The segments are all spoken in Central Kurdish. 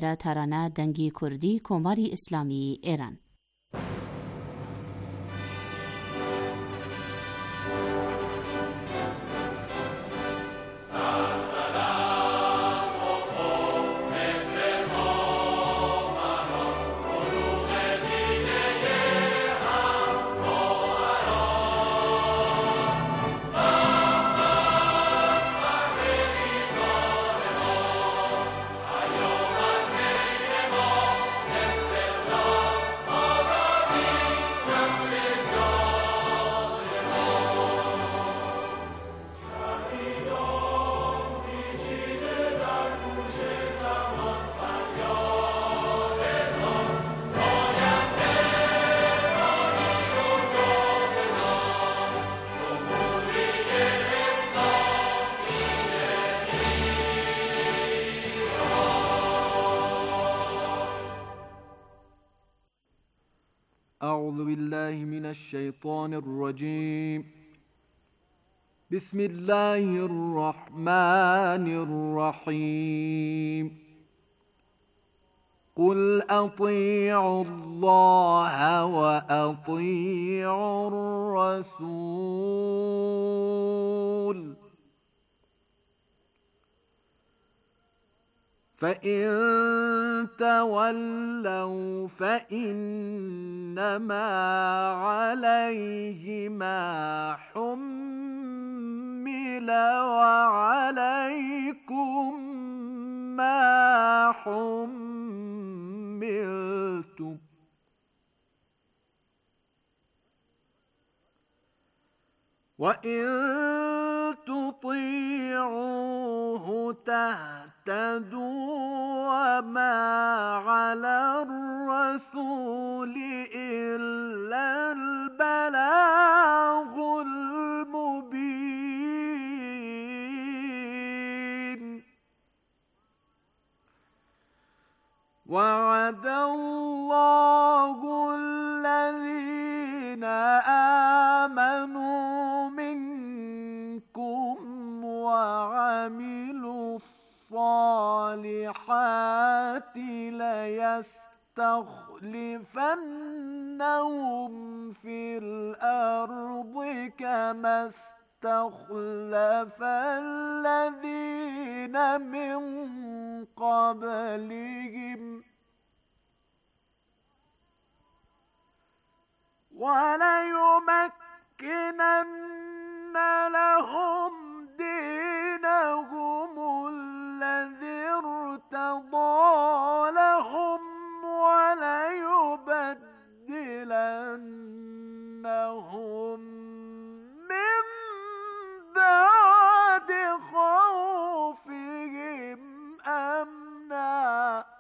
شاعرە تارانە دەنگی کوردی کۆماری ئیسلامی ئێران. أعوذ بالله من الشيطان الرجيم. بسم الله الرحمن الرحيم. قل أطيعوا الله وأطيعوا الرسول فإن تولوا فإنما عليه ما حمل وعليكم ما حملتم وإن تطيعوه تهتدوا وما على الرسول إلا البلاغ المبين. وعد الله الذين آمنوا منكم وعملوا الصالحات ليستخلفنهم في الأرض كما استخلف الذين من قبلهم وليمكنن لهم دينهم الذي ارتضى لهم وليبدلنهم من بعد خوفهم أمنا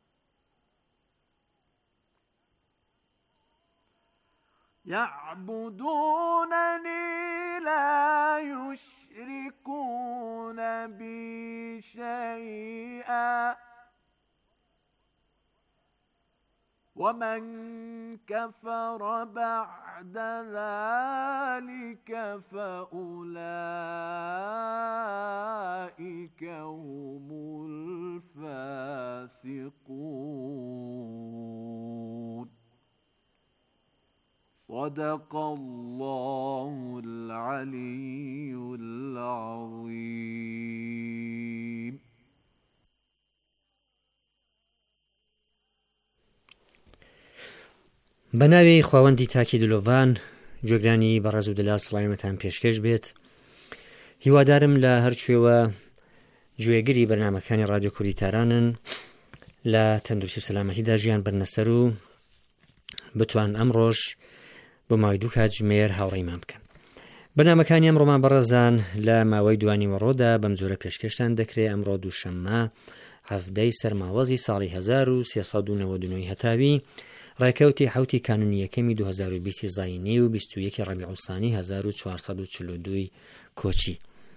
يعبدونني لا يشركون بي شيئا ومن كفر بعد ذلك فأولئك هم الفاسقون. صدق الله العلي العظيم. بەناوی خواوەندی تاکی دلۆڤان گوێگرانی بەڕێز و دڵا سڵامەتان پێشکەش بێت. هیوادارم لە هەرکوێوە گوێگری بەرنامەکانی ڕادیۆ کوردی تارانن لە تەندروستی و سەلامەتیدا ژیان بەرنەسەر و بتوان ئەمڕۆژ بۆ ماوەی 2 کات ژمێر هاوڕێیمان بکەن. بەرنامەکانی ئەمڕۆمان بەڕێزان لە ماوەی دوانیوەڕۆدا بەم جۆرە پێشکەشتان دەکرێت. ئەمڕۆ دووشەممە هەفتەی سەرماوەزی ساڵی 1399 هەتاوی ڕێکەوتی حوتی کانونی یەکەمی 2020 زاینی و 21 ڕەبیع الثانی 1442 کۆچی.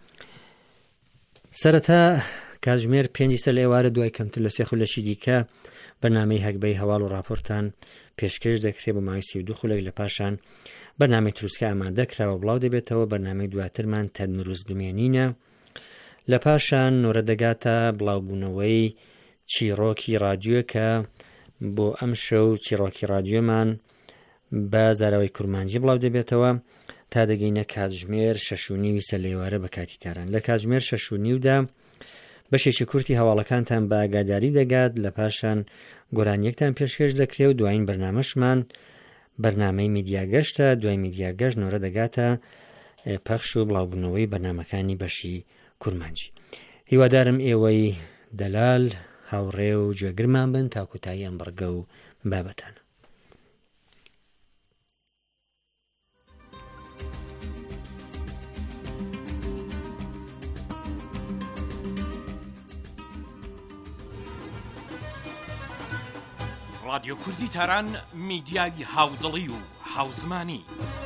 سەرەتا کاتژمێر 5 سەر لە ئێوارە دوای کەمتر لە 3 خولەکی دیکە بەرنامەی هەکبەی هەواڵ و راپۆرتان پێشکەش دەکرێت بە ماوەی 32 خولەک لە پاشان بەرنامەی تروسکە ئامادەکراوە بڵاو دەبێتەوە. بەرنامەی دواترمان تەنروست بمێنینە، لە پاشان نۆرە دەگاتە بڵاوبوونەوەی چیرۆکی رادیۆ کە بۆ ئەم شەو چیرۆکی رادیۆمان بە زاراوەی کورمانجی بڵاو دەبێتەوە تا دەگەینە کاتژمێر 6:30 سەر لێوارە بە کاتی تاران. لە کاتژمێر 6:30دا بەشێکی کورتی هەواڵەکانتان بە ئاگاداری دەگات، لە پاشان گۆرانیەکتان پێشکەش دەکرێت و دوایین بەرنامەشمان بەرنامەی میدیاگەشتە. دوای میدیاگەشت نۆرە دەگاتە پەخش و بڵاوبوونەوەی بەرنامەکانی بەشی کورمانجی. هیوادارم ئێوەی دەلال هاوڕێ و گوێگرمان بن تا کۆتایی ئەم بەڕگە و بابەتانە. رادیۆ کوردی تاران میدیای هاودڵی و هاوزمانی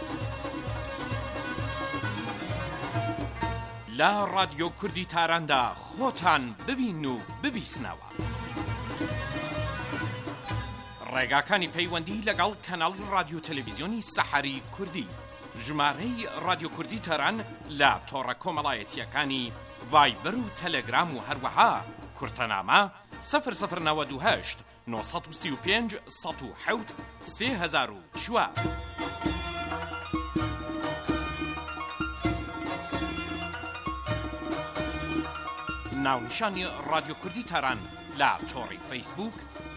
لە رادیۆ کوردی تاراندا خۆتان ببین و ببیسنەوە. ڕێگاکانی پەیوەندی لەگەڵ کەناڵی رادیۆ تەلەڤیزیۆنی سەحەری کوردی، ژمارەی رادیۆ کوردی تاران لە تۆڕە کۆمەڵایەتیەکانی ڤایبەر و تەلەگرام و هەروەها کورتەنامە 0098 935 107 3004. ناونیشانی رادیۆ کوردی تاران لە تۆڕی فەیسبوک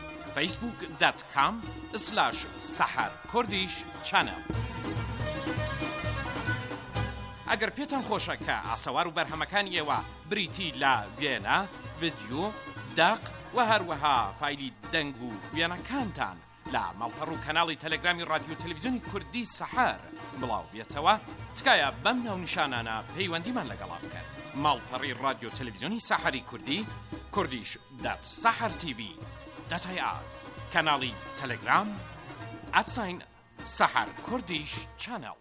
facebook.com/saharkurdish channel. ئەگەر پێتان خۆشە کە ئاسەوار و بەرهەمەکانی ئێوە بریتی لە وێنە، ڤیدیۆ، داق و هەروەها فایلی دەنگ و وێنەکانتان لە ماڵپەڕ و کەناڵی تەلەگرامی رادیۆ تەلەڤیزیۆنی کوردی سەحەر بڵاو بێتەوە، تکایە بەم ناونیشانانە پەیوەندیمان لەگەڵا بکەن. ماڵپەڕی رادیۆ تەلەڤیزیۆنی سەحەری کوردی kurdish.sahartv.ir، کەناڵی تەلەگرام @saharkurdish channel.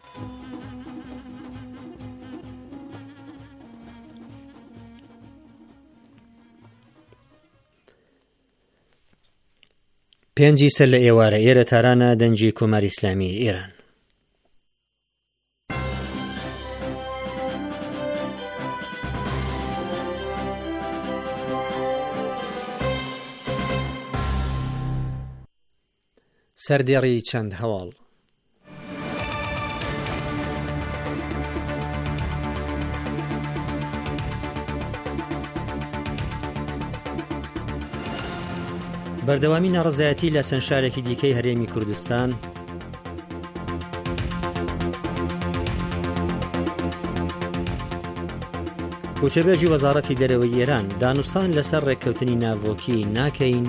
پێنجی سەر لە ئێوارە ئێرە تارانە دەنجی کۆماری ئیسلامی ئێران. سەردێڕی چەند هەواڵ. بەردەوامی ناڕەزایەتی لە چەند شارێکی دیکەی هەرێمی کوردستان، وتەبێژی وەزارەتی دەرەوەی ئێران دانوستان لەسەر ڕێککەوتنی ناڤۆکی ناکەین،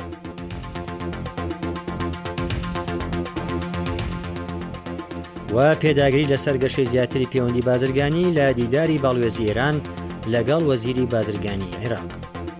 و پێداگری لەسەر گەشەی زیاتری پەیوەندی بازرگانی لە دیداری باڵوێزی ئێران لەگەڵ وەزیری بازرگانی عێراق.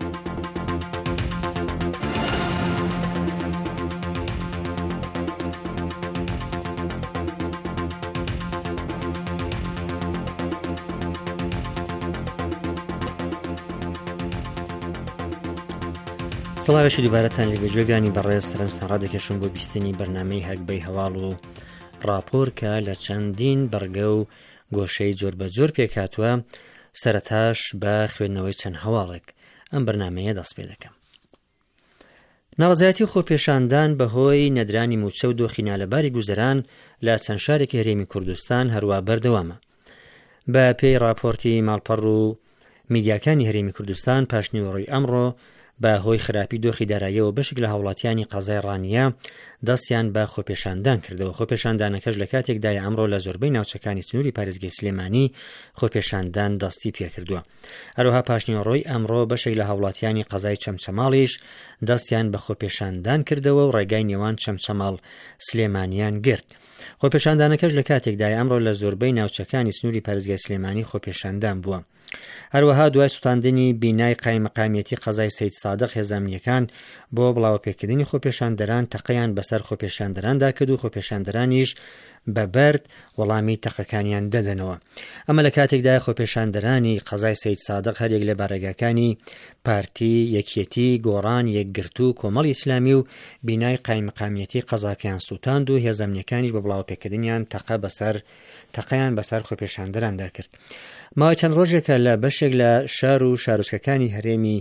سڵاوێکی دووبارەتان لێ بەگوێگانی بەڕێز سەرنجتان ڕادەکەشم بۆ بیستنی بەرنامەی هەکبەی هەواڵ و راپۆر کە لە چەندین بەرگە و گۆشەی جۆر بە جۆر پێکاتوە، سەرەتاش بە خوێندنەوەی چەند هەواڵێک ئەم بەرنامەیە دەست پێ دەکەم. ناڕەزایەتی خۆپێشاندان بەهۆی نەدرانی موچە و دۆخی نالەباری گوزەران لە چەند شارێکی هەرێمی کوردستان هەروە بەردەوامە. بە پێی راپۆرتی ماڵپەڕ و میدیاکانی هەرێمی کوردستان، پاشنیوەڕۆی ئەمڕۆ بە هۆی خراپی دۆخی داراییەوە بەشێک لە هاوڵاتیانی قەزای ڕانیە دەستیان بە خۆپێشاندان کردەوە. خۆپێشاندانەکەش لە کاتێکدای ئەمڕۆ لە زۆربەی ناوچەکانی سنووری پارێزگای سلێمانی خۆپێشاندان دەستی پێکردووە. هەروەها پاشنیوەڕۆی ئەمڕۆ بەشێک لە هاوڵاتیانی قەزای چەمچەماڵیش دەستیان بە خۆپێشاندان کردەوە و ڕێگای نێوان چەمچەماڵ سلێمانیان گرت. خۆپێشاندانەکەش لە کاتێکدای ئەمڕۆ لە زۆربەی ناوچەکانی سنووری پارێزگای سلێمانی خۆپێشاندان بووە. هەروەها دوای سوتاندنی بینای قایمەقامەتی قەزای سەید سادق هێزانیەکان بۆ بڵاوپێکردنی خۆپێشاندەران تەقەیان بەسەر خۆپێشاندەراندا کرد و خۆپێشاندەرانیش بەبەرد وەڵامی تەقەکانیان دەدەنەوە. ئەمە لە کاتێکدا خۆپێشاندەرانی قەزای سەید سادق هەرێک لە بارەگاکانی پارتی یەکێتی گۆڕان یەکگرتو و کۆمەڵی ئیسلامی و بینای قایمەقامەتی قەزاکەیان سوتاند و هێزانیەکانیش بە بڵاوپێکردنیان تەقەیان بەسەر خۆپێشاندەراندا کرد. ماوەی چەند ڕۆژێکە لە بەشێک لە شار و شارۆچکەکانی هەرێمی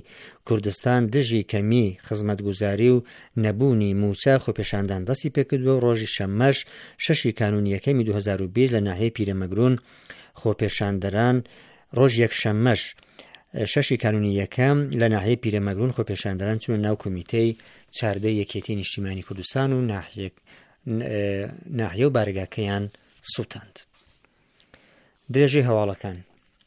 کوردستان دژی کەمی خزمەتگوزاری و نەبوونی موچە خۆپێشاندان دەستی پێکردووە و ڕۆژی شەممەش 6 کانونیەکەمی 2020 لە ناحیەی پیرەمەگرون خۆپێشاندەران ڕۆژ یەکشەممەش 6 کانونیەکەم لە ناحیەی پیرەمەگرون خۆپێشاندەران چونە ناو کۆمیتەی چاردەی یەکێتی نیشتیمانی کوردستان و ناحیە و بارگاکەیان سووتاند. درێژەی هەواڵەکان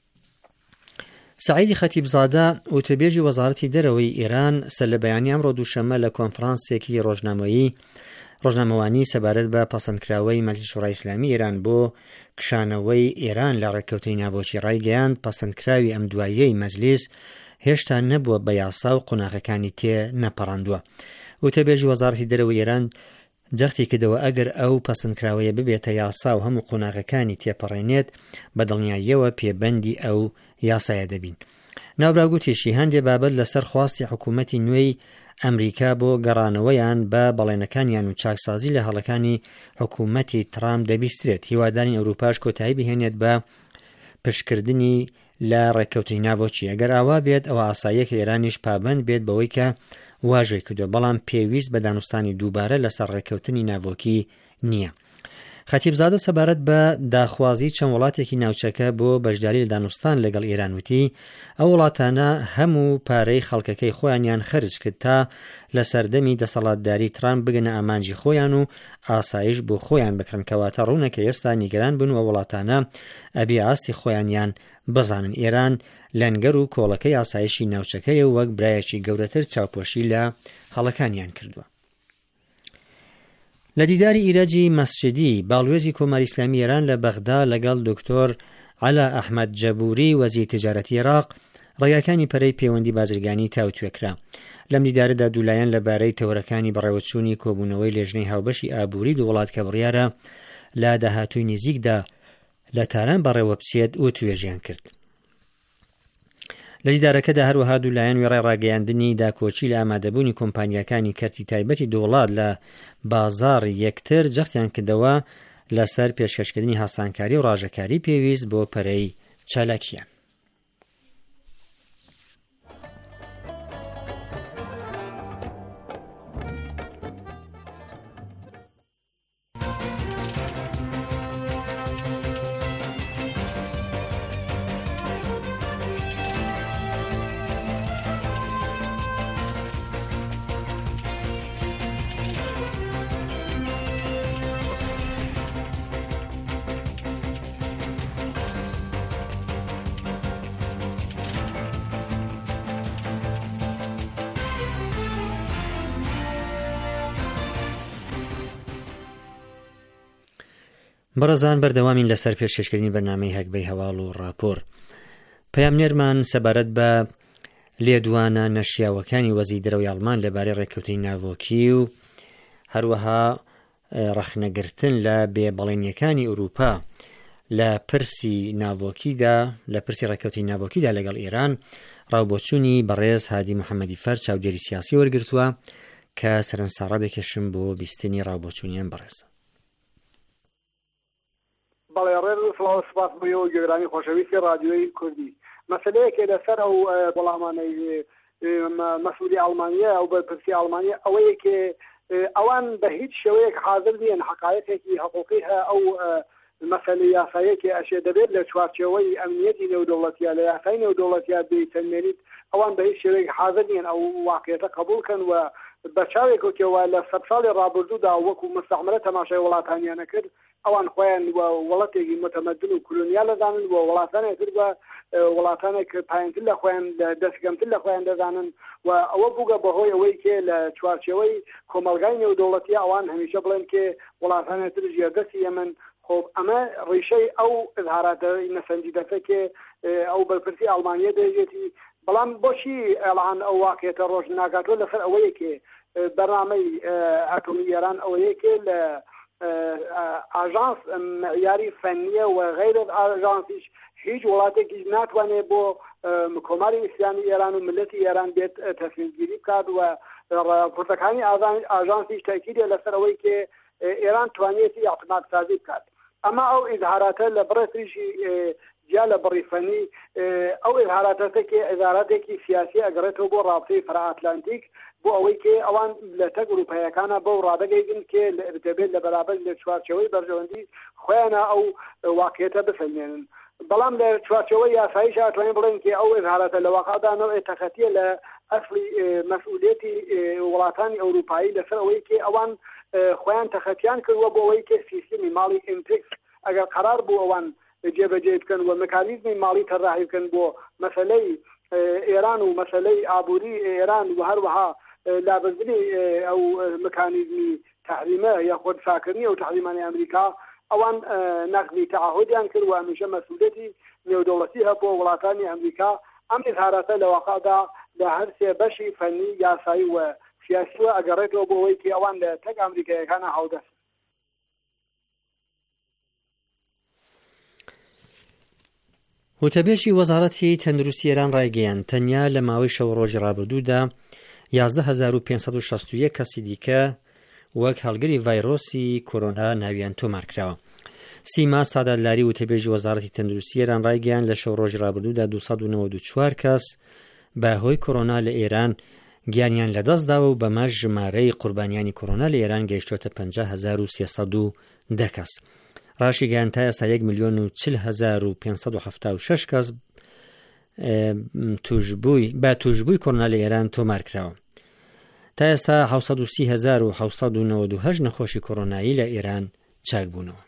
سعیدی خەتیبزادە وتەبێژی وەزارەتی دەرەوەی ئێران سەر لە بەیانی ئەمڕۆ دووشەممە لە کۆنفرانسێکی ڕۆژنامەوانی سەبارەت بە پەسەندکراوەی مەجلیس شوڕای ئیسلامی ئێران بۆ کشانەوەی ئێران لە ڕێککەوتنی ناوۆچی ڕایگەیاند پەسەندکراوی ئەم دواییەی مەجلیس هێشتا نەبووە بە یاسا و قۆناغەکانی تێ نەپەڕاندووە. وتەبێژی وەزارەتی دەرەوەی ئێران جەختی کردەوە ئەگەر ئەو پەسەندکراوەیە ببێتە یاسا و هەموو قۆناغەکانی تێپەڕێنێت بە دڵنیاییەوە پێبەندی ئەو یاسایە دەبین. ناوراگوتیشی هەندێک بابەت لەسەر خواستی حکوومەتی نوێی ئەمریکا بۆ گەڕانەوەیان بە بەڵێنەکانیان و چاکسازی لە هەڵەکانی حکوومەتی ترامپ دەبیسترێت. هیواداری ئەوروپاش کۆتایی بهێنێت بە پشکردنی لە ڕێککەوتنی ناوۆچی. ئەگەر ئاوا بێت ئەوە ئاساییەک ئێرانیش پابند بێت بەوەی کە واژەی کردووە، بەڵام پێویست بە دانوستانی دووبارە لەسەر ڕێککەوتنی ناوۆکی نییە. خەتیبزادە سەبارەت بە داخوازی چەند وڵاتێکی ناوچەکە بۆ بەشداری لە دانوستان لەگەڵ ئێران وتی ئەو وڵاتانە هەموو پارەی خەڵکەکەی خۆیانیان خەرج کرد تا لە سەردەمی دەسەڵاتداری ترامپ بگەنە ئامانجی خۆیان و ئاسایش بۆ خۆیان بکڕن، کەواتە ڕوونەکە ئێستا نیگەران بن و وڵاتانە ئەبێ ئاستی خۆیانیان بزانن. ئێران لەنگەر و کۆڵەکەی ئاسایشی ناوچەکەی و وەک برایەکی گەورەتر چاوپۆشی لە هەڵەکانیان کردووە. لە دیداری ئیرەجی مەسجدی باڵوێزی کۆماری ئیسلامی ئێران لە بەغدا لەگەڵ دکتۆر عەلا ئەحمەد جەبوری وەزیری تیجارەتی عێراق ڕێگاکانی پەرەی پەیوەندی بازرگانی تاوتوێکرا. لەم دیدارەدا دوولایەن لەبارەی تەورەکانی بەڕێوەچوونی کۆبوونەوەی لێژنەی هاوبەشی ئابووری دوو وڵات کە بڕیارە لە داهاتووی نزیکدا لە تاران بەڕێوە بچێت و توێژیان کرد. لە دیدارەکەدا هەروەها دوولایەن وێڕای ڕاگەیاندنی داکۆچی لە ئامادەبوونی کۆمپانیەکانی کەرتی تایبەتی دووڵات لە بازاڕ یەکتر جەختیان کردەوە لەسەر پێشکەشکردنی هاسانکاری و ڕاژەکاری پێویست بۆ پەرەی چالاکیان. بەڕێزان بەردەوامین لەسەر پێشکەشکردنی بەرنامەی هەکبەی هەواڵ و ڕاپۆر. پەیامنێرمان سەبارەت بە لێدوانە نەشیاوەکانی وەزیری دەرەوەی ئەڵمان لەبارەی ڕێککەوتنی ناوۆکی و هەروەها ڕەخنەگرتن لە بێبەڵێنیەکانی ئەوروپا لە پرسی ناوۆکیدا لە پرسی ڕێککەوتنی ناوۆکیدا لەگەڵ ئێران ڕاوبۆچوونی بەڕێز هادی محەممەدی فەر چاودێری سیاسی وەرگرتووە کە سەرنجساڕە دەکێشم بۆ بیستنی ڕاوبۆچوونیان بەڕێز. بەڵێ ڕێز سڵاو سپاس بۆ ئێوە گوێگرانی خۆشەویستی ڕادیۆی کوردی. مەسەلەیەکێ لەسەر ئەو وەڵامانەی مەسئولی ئەڵمانیا ئەو بەرپرسی ئەڵمانیا ئەوەیە کە ئەوان بە هیچ شێوەیەک حاضر نیەن حقایەتێکی حقوقی هەیە ئەو مەسەلەی یاسایەکی ئەشێ دەبێت لە چوارچێوەی ئەمنیەتی نێودەوڵەتیە لە یاسای نێودەوڵەتیە بێتەنمێنیت ئەوان بە هیچ شێوەیەک حاضر نیەن ئەو واقعیەتە قبولکەن و بەچاوێکەوە لە سەد ساڵی ڕابردوودا وەکو مستەعمرە تەماشای وڵاتانیانە کرد ئەوان خۆیان وڵاتێکی متەمەدن و کولۆنیال دەزانن و وڵاتانێک کرد بە وڵاتانێک پایینتر لە خۆیان دەستگەمتر لە خۆیان دەزانن و ئەوە بووگە بەهۆی ئەوەی کێ لە چوارچێوەی کۆمەلگای نێودەوڵەتی ئەوان هەمیشە بڵێن کێ وڵاتانێتر ژێردەستی ئەمن خۆ ئەمە ڕیشەی ئەو ئظهاراتە نەسەنجیدەکە کێ ئەو بەرپرسی ئەڵمانیا دەژێتی بەڵام بۆچی ئەڵان ئەو واقعێتە ڕۆژ ناگاتۆ لەسەر ئەوەیە کێ بەرنامەی ئاتۆمی ئێران ئەوەیە کێ لە ئاژانس معیاری فەنیە و غیرە ئاژانسیش هیچ وڵاتێکی ناتوانێت بۆ کۆماری ئیسلامی ئێران و ملەتی ئێران بێت تەسمیمگیری بکات و راپۆرتەکانی ئاژانسیش تاکیدە لەسەر ئەوەی کێ ئێران توانێتی ئاعتمادسازی بکات. ئەمە ئەو ئیزهاراتە لە بڕێتریشی جا لە بڕیفەنی ئەو ئظهاراتەکە ئێزاراتێکی سیاسی ئەگەڕێتەوە بۆ ڕابطەی فرائاتلانتیک بۆ ئەوەی کە ئەوان لە تەک ئەوروپایەکانە بەو ڕادەگەیگن کە دەبێت لە بەرابەر لە چوارچەوەی بەرژەوەندی خۆیانە ئەو واقعیەتە بفەنێنن. بەڵام لە چوارچەوەی یاساییش ئەتوانین بڵێن کە ئەو ئظهاراتە لە واقعدا نەوعی تەخەتیە لە ئەسڵی مەسئولیەتی وڵاتانی ئەوروپایی لەسەر ئەوەی کە ئەوان خۆیان تەخەتیان کردووە بۆ ئەوەی کە سیستمی ماڵی ئینتێکس ئەگەر قرار بوو ئەوان جێبەجێ بکەن و مەکانیزمی ماڵی تەڕاحی بکەن بۆ مەسەلەی ئێران و مەسەلەی ئابووری ئێران و هەروەها لابەزنی ئەو مەکانیزمی تحریمە یا خۆدفاکردنی ئەو تحریمانی ئەمریکا ئەوان نەقضی تعهدیان کرد و هەمیشە مەسئولیەتی نێودەوڵەتی هەبوو بۆ وڵاتانی ئەمریکا. ئەم ئظهاراتە لە واقعدا لە هەر سێ بەشی فەنی یاسایی و سیاسی و ئەگەڕێتەوە بۆ ئەوەی کە ئەوان لە تەک ئەمریکایەکانە هەڵدەست. وتەبێژی وەزارەتی تەندروستی ئێران ڕایگەیاند تەنیا لە ماوەی شەو ڕۆژی ڕابردوودا 11561 کەسی دیکە وەک هەڵگری ڤایرۆسی کۆرۆنا ناویان تۆمارکراوە. سیما سادادلاری وتەبێژی وەزارەتی تەندروستی ئێران ڕایگەیاند لە شەو ڕۆژی ڕابردوودا 294 کەس بەهۆی کۆرۆنا لە ئێران گیانیان لەدەستداوە و بەمە ژمارەی قوربانیانی کۆرۆنا لە ئێران گەیشتۆتە 50310 کەس. ڕاشی گەیان تا ئێستا 1,40,576 کەس بە توشبووی کۆرۆنا لە ئێران تۆمار کراوە. تا ئێستا 730,798 نەخۆشی کۆرۆنایی لە ئێران چاک بوونەوە.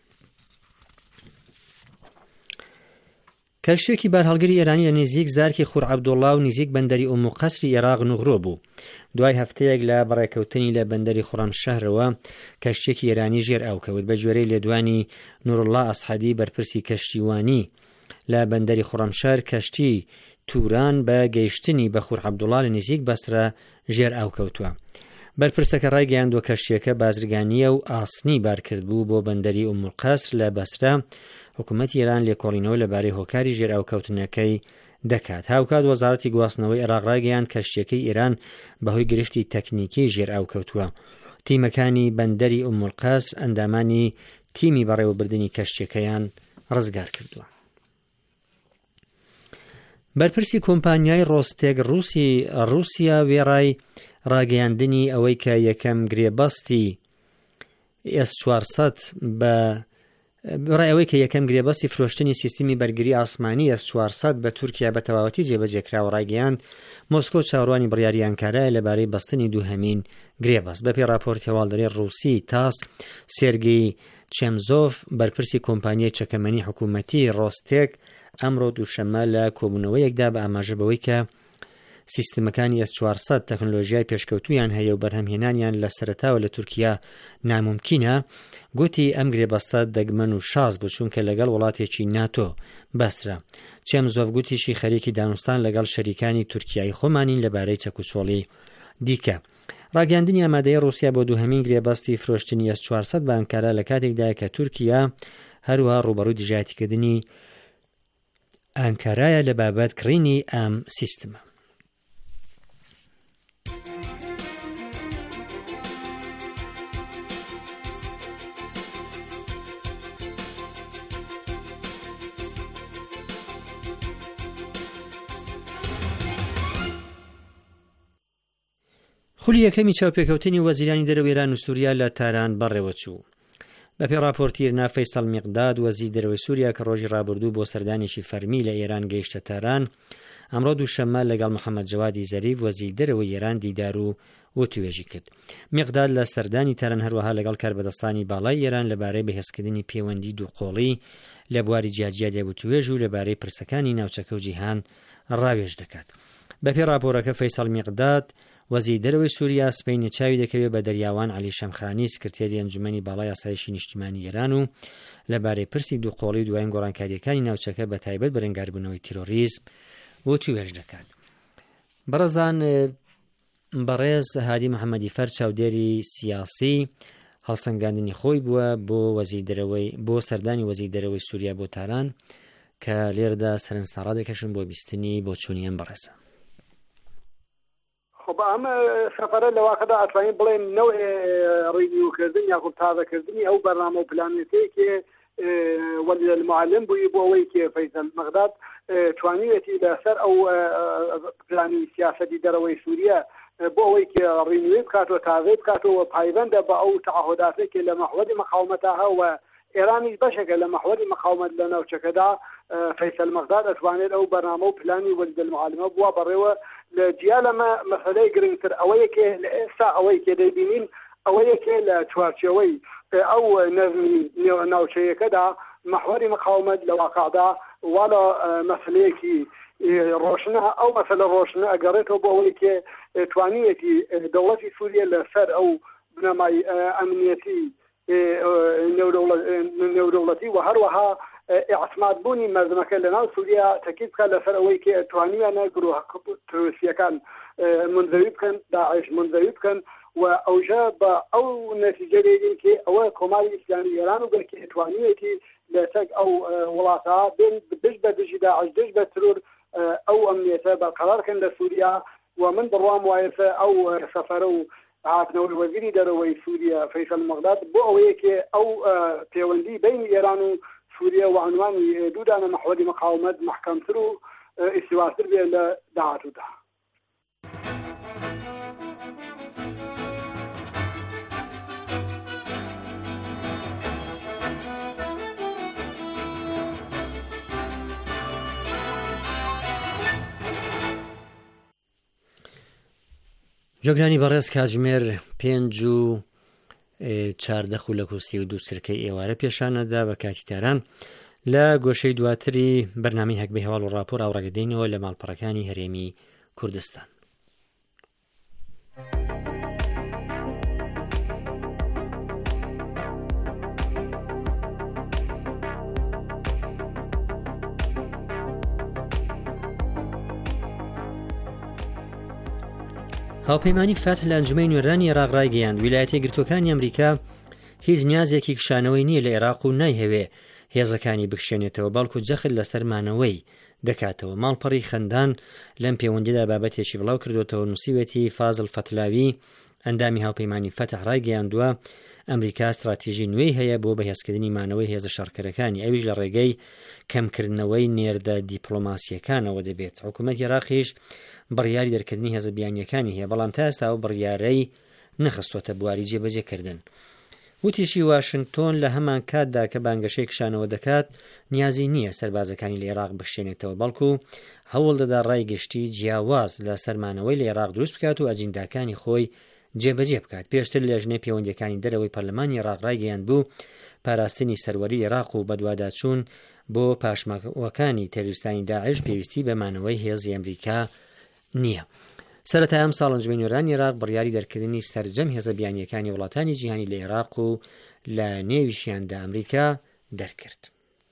کەشتێکی بارهەڵگری ئێرانی لە نزیک زارکی خوڕ عەبدوڵڵا و نزیک بەندەری ئوم قەسری عێراق نوغڕۆ بوو. دوای هەفتەیەک لە بەڕێکەوتنی لە بەندەری خۆڕەمشەهرەوە کەشتێکی ئێرانی ژێر ئاوکەوت بە گوێرەی لێدوانی نوڕڵڵا ئەسحەدی بەرپرسی کەشتیوانی لە بەندەری خۆڕەمشەهر کەشتی توران بە گەیشتنی بە خوڕ عەبدوڵڵا لە نزیک بەسرە ژێر ئاوکەوتووە. بەرپرسەکە ڕایگەیاندووە کەشتیەکە بازرگانیە و ئاسنی بارکرد بوو بۆ بەندەری ئوم قەسر لە بەسرە. حکوومەتی ئێران لێکۆڵینەوە لەبارەی هۆکاری ژێر ئاوکەوتنەکەی دەکات. هاوکات وەزارەتی گواستنەوەی عێراق ڕایگەیاند کەشتیەکەی ئێران بەهۆی گرفتی تەکنیکی ژێر ئاوکەوتووە. تیمەکانی بەندەری ئوم قەسر ئەندامانی تیمی بەڕێوەبردننی کەشتیەکەیان ڕزگار کردووە. بەرپرسی کۆمپانیای ڕۆستێک رووسیا وێڕای ڕاگەیاندنی ئەوەی کە یەکەم گرێبەستی S400 ڕایەوەی کە یەکەم گرێبەستی فرۆشتنی سیستمی بەرگری ئاسمانی S400 بە تورکیا بە تەواوەتی جێبەجێکراوە ڕایگەیاند مۆسکۆ چاوەڕوانی بڕیاری ئەنکارایە لەبارەی بەستنی دووهەمین گرێبەست. بەپێی راپۆرتی هەواڵدەری ڕووسی تاس سێرگی چێمزۆف بەرپرسی کۆمپانیای چەکەمەنی حکوومەتی ڕۆستێک ئەمڕۆ دووشەممە لە کۆبوونەوەیەکدا بە ئاماژەبەوەی کە سیستمەکانی S400 تەکنۆلۆژیای پێشکەوتویان هەیە و بەرهەمهێنانیان لە سەرەتاوە لە تورکیا ناممکینە. گوتی ئەم گرێبەستە دەگمەن و شاز بوو چونکە لەگەڵ وڵاتێکی ناتۆ بەسرە. چێمزۆف گوتیشی خەریکی دانوستان لەگەڵ شەریکانی تورکیایی خۆمانین لەبارەی چەکوچۆڵی دیکە. ڕاگەاندنی ئامادەی رووسیا بۆ دووهەمین گرێبەستی فرۆشتنی S400 بە ئەنکارا لە کاتێکدایە کە تورکیا هەروها ڕوبەڕووی دژایەتیکردنی ئەنکارایە لە بابەت کڕینی ئەم سیستمە. خولی یەکەمی چاوپێکەوتنی وەزیرانی دەرەوەی ئێران و سووریا لە تاران بەڕێوە چوو. بەپێی راپۆرتیرنا فەیسەڵ میقداد وەزیری دەرەوەی سووریا کە ڕۆژی ڕابردوو بۆ سەردانێکی فەرمی لە ئێران گەیشتە تاران ئەمڕۆ دووشەممە لەگەڵ محەممەد جەوادی زەریف وەزیری دەرەوەی ئێران دیدار و وتوێژی کرد. میقداد لە سەردانی تاران هەروەها لەگەڵ کاربەدەستانی باڵای ئێران لەبارەی بەهێزکردنی پەیوەندی دووقۆڵی لە بواری جیاجیا وتوێژ و لەبارەی پرسەکانی ناوچەکە و جیهان ڕاوێژ دەکات. بەپێی راپۆرەکە فەیسەڵ میقداد وەزیری دەرەوەی سووریا سپەی نەچاوی دەکەوێت بە دەریاوان عەلی شەمخانی سکرتێری ئەنجومەنی باڵای ئاسایشی نیشتیمانی ئێران و لەبارەی پرسی دووقۆڵی دوایین گۆڕانکاریەکانی ناوچەکە بە تایبەت بەرەنگاربوونەوەی تیرۆریزم وتوێژ دەکات. بەڕێزان بەڕێز هادی محەممەدی فەر چاودێری سیاسی هەڵسەنگاندنی خۆی بووە بۆ سەردانی وەزیری دەرەوەی سووریا بۆ تاران کە لێرەدا سەرنجساڕا دەکەشن بۆ بیستنی بۆ چوونیان بەڕێزە. ئەم سەفەرە لە واقعدا ئەتوانین بڵێن نەوەی ڕیویوکردن یاخود تازەکردنی ئەو بەرنامە و پلانێتەیە کە ولد المعلم بووی بۆ ئەوەی کێ فەیسەل مەغداد توانیوێتی لەسەر ئەو پلانی سیاسەتی دەرەوەی سووریا بۆ ئەوەی کە ڕینوێ بکاتەوە تازەی بکاتەوە پایبەندە بە ئەو تعهداتێک لە مەحوەری مەقاومەتە هەوە ئێرانی بەشێکە لە مەحوەری مەقاومەت لە ناوچەکەدا فەیسەل مەغداد ئەتوانێت ئەو بەرنامە و پلانی ولد المعلمە بووە بەڕێوە لە جیا لەمە مەسەلەی گرنگتر ئەوەیەکێ لە ئێستا ئەوەی کێ دەبینین ئەوەیەکێ لە چوارچێوەی ئەو نەظمی ناوچەیەکەدا مەحوەری مەقاومەت لە واقعدا واڵە مەسلەیەکی ڕۆشنە ئەو مەسەلە ڕۆشنە ئەگەڕێتەوە بۆ ئەوەی کێ توانیەتی دەوڵەتی سووریا لەسەر ئەو بنەمای ئەمنیەتی نێودەوڵەتی و هەروەها ئاعتماد بوونی مەردمەکە لەناو سووریا تەکید بکات لەسەر ئەوەی کە توانیانە گروه تروریستیەکان منزەوی بکەن داعش منزەوی بکەن و ئەوژە بە ئەو نەتیجە دێنین کە ئەوە کۆماری ئیسلامی ئێران و گەرکی توانیەتی لەسەر ئەو وڵاتە بێن دژ بە دژی داعش دژ بە ترور ئەو ئەمنیەتە بەرقەرارکەن لە سووریا و من بڕوام وایە ئەو سەفەرە و هاتنەوەی وەزیری دەرەوەی سووریا فەیسەل مەغداد بۆ ئەوەیە کە ئەو پەیوەندی بین ئێران و سووریا و عنوانی دوودانە مەحوەری مەقاومەت محکەمتر و ئیستیواتر بێت لە داهاتوودا. جۆگرانی بەڕێز کاتژمێر 5:14 سرکەی ئێوارە پێشانەدا بە کاتی تاران لە گۆشەی دواتری بەرنامەی هەکبەی هەواڵ و راپۆر ئاوڕێگەدەینەوە لە ماڵپەڕەکانی هەرێمی کوردستان. هاوپەیمانی فەتح لە ئەنجومەی نوێرانی عێراق ڕایگەیاند ویلایەتە یەکگرتووەکانی ئەمریکا هیچ نیازێکی کشانەوەی نییە لە عێراق و نایهەوێ هێزەکانی بکشێنێتەوە بەڵکو جەخت لە سەرمانەوەی دەکاتەوە. ماڵپەڕی خەندان لەم پەیوەندیدا بابەتێکی بڵاو کردوێتەوە. نووسیوێتی فازڵ فەتلاوی ئەندامی هاوپەیمانی فەتح ڕایگەیاندووە ئەمریکا استراتیژی نوێی هەیە بۆ بەهێزکردنی مانەوەی هێزە شەڕکەرەکانی ئەویش لە ڕێگەی کەمکردنەوەی نێردە دیپلۆماسیەکانەوە دەبێت. حکوومەتی عێراقیش بڕیاری دەرکردنی هێزە بیانیەکانی هەیە بەڵام تا ئێستا ئەو بڕیارەی نەخستوەتە بواری جێبەجێکردن. وتیشی واشنگتۆن لە هەمان کاتدا کە بانگەشەی کشانەوە دەکات نیازی نییە سەربازەکانی لە عێراق بخشێنێتەوە بەڵکو هەوڵ دەدا ڕایگەشتی جیاواز لە سەرمانەوەی لە عێراق دروست بکات و ئەجنداکانی خۆی جێبەجێ بکات. پێشتر لە ژنەی پەیوەندیەکانی دەرەوەی پەرلەمانی عێراق ڕایگەیاند بوو پاراستنی سەروەری عێراق و بەدواداچوون بۆ پاشماوەکانی تەروریستانی داعش پێویستی بەمانەوەی هێزی ئەمریکا نییە. سەرەتا ئەم ساڵ ئەنجومەی نوێرانی عێراق بڕیاری دەرکردنی سەرجەم هێزە بیانیەکانی وڵاتانی جیهانی لە عێراق و لە نێویشیاندا ئەمریکا دەرکرد.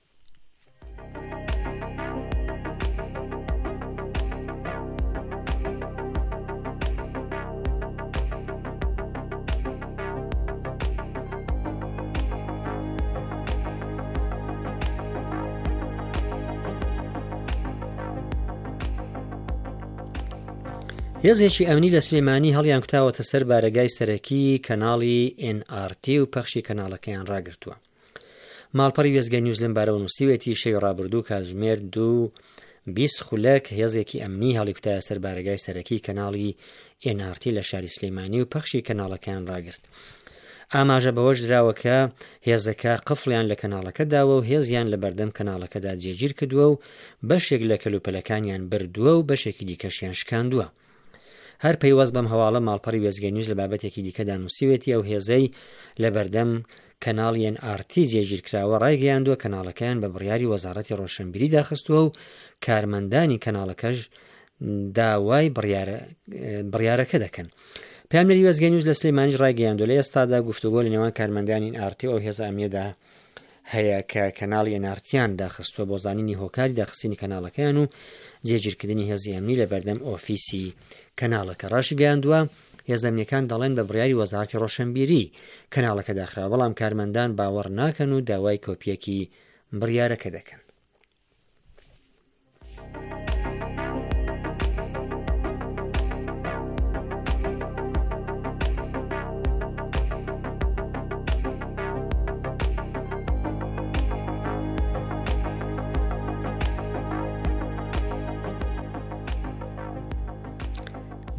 هێزێکی ئەمنی لە سلێمانی هەڵیان کوتاوەتە سەر بارەگای سەرەکی کەناڵی NRT و پەخشی کەناڵەکەیان ڕاگرتووە. ماڵپەڕی وێزگای نیوز لەم بارەوە نووسیوێتی شەوی ڕابردوو کاتژمێر 2:20 خولەک هێزێکی ئەمنی هەڵی کوتایە سەر بارەگای سەرەکی کەناڵی NRT لە شاری سلێمانی و پەخشی کەناڵەکەیان ڕاگرت. ئاماژە بەوەش دراوە کە هێزەکە قفڵیان لە کەناڵەکە داوە و هێزیان لە بەردەم کەناڵەکەدا جێگیر کردووە و بەشێک لە کەلوپەلەکانیان بردووە و بەشێکی دیکەشیان شکاندووە. هەر پەیوەست بەم هەواڵە ماڵپەڕی وێزگای نیوز لە بابەتێکی دیکەدا نووسیوێتی ئەو هێزەی لە بەردەم کەناڵی NRT جێگیرکراوە ڕایگەیاندووە کەناڵەکەیان بە بڕیاری وەزارەتی ڕۆشنبیری داخستووە و کارمەندانی کەناڵەکەش داوای بڕیارەکە دەکەن. پامێری وێزگای نیوز لە سلێمانیش ڕایگەیاندووە لە ئێستادا گفتوگۆ لە نێوان کارمەندانی NRT ئەو هێزە ئەمنیەدا هەیە کە کەناڵی NRTیان داخستووە بۆ زانینی هۆکاری داخستنی کەناڵەکەیان و جێگیرکردنی هێزی ئەمنی لە بەردەم ئۆفیسی کەناڵەکە. ڕاشی گەیاندووە هێزەمنیەکان دەڵێن بە بڕیاری وەزارەتی ڕۆشنبیری کەناڵەکە داخراوە بەڵام کارمەندان باوەڕ ناکەن و داوای کۆپیەکی بڕیارەکە دەکەن.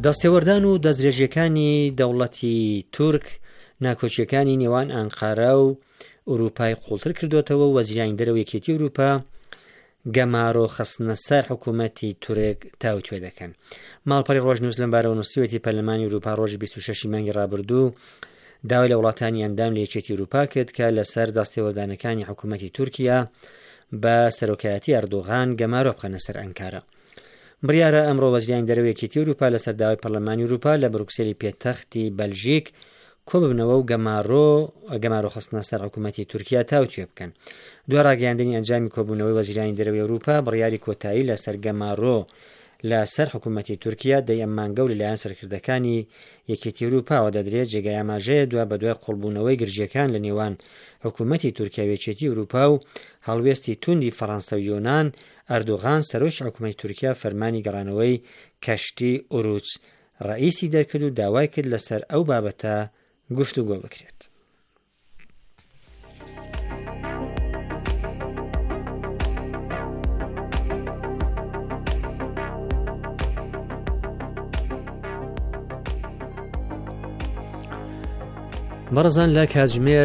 دەستێوەردان و دەستدرێژیەکانی دەوڵەتی تورک ناکۆچیەکانی نێوان ئەنقارە و ئەوروپای قوڵتر کردوێتەوە و وەزیرانی دەرەوە یەکێتی ئەوروپا گەمارۆ خستنە سەر حکوومەتی تورک تاوتوێ دەکەن. ماڵپەڕی ڕۆژنووس لەمبارەوە نووسیوەتی پەرلەمانی ئەوروپا ڕۆژی 26 مانگی ڕابردوو داوای لە وڵاتانی ئەندام لە یەکێتی ئەوروپا کرد کە لەسەر دەستێوەردانەکانی حکوومەتی تورکیا بە سەرۆکایەتی ئەردۆغان گەمارۆ بخەنە سەر ئەنکارە. بڕیارە ئەمڕۆ وەزیرانی دەرەوە یەکێتی ئەوروپا لەسەر داوای پەرلەمانی ئەوروپا لە بروکسێلی پێتەختی بەلژیک کۆ ببنەوە و گەمارۆ خستنە سەر حکوومەتی تورکیا تاوتوێ بکەن. دوای ڕاگەیاندنی ئەنجامی کۆبوونەوەی وەزیرانی دەرەوەی ئەوروپا بڕیاری کۆتایی لەسەر گەمارۆ لەسەر حکوومەتی تورکیا دەی ئەم مانگە و لەلایەن سەرکردەکانی یەکێتی ئەوروپاوە دەدرێت جێگای ئاماژەیە دوای بەدوای قوڵبوونەوەی گرژیەکان لە نێوان حکوومەتی تورکیا و یەکێتی ئەوروپا و هەڵوێستی توندی فەڕەنسا و یۆنان ئەردۆغان سەرۆکی حکوومەتی تورکیا فەرمانی گەڕانەوەی کەشتی ئوروچ ڕئیسی دەرکرد و داوای کرد لەسەر ئەو بابەتە گفتوگۆ بکرێت. بەڕزان لە کاتژمێر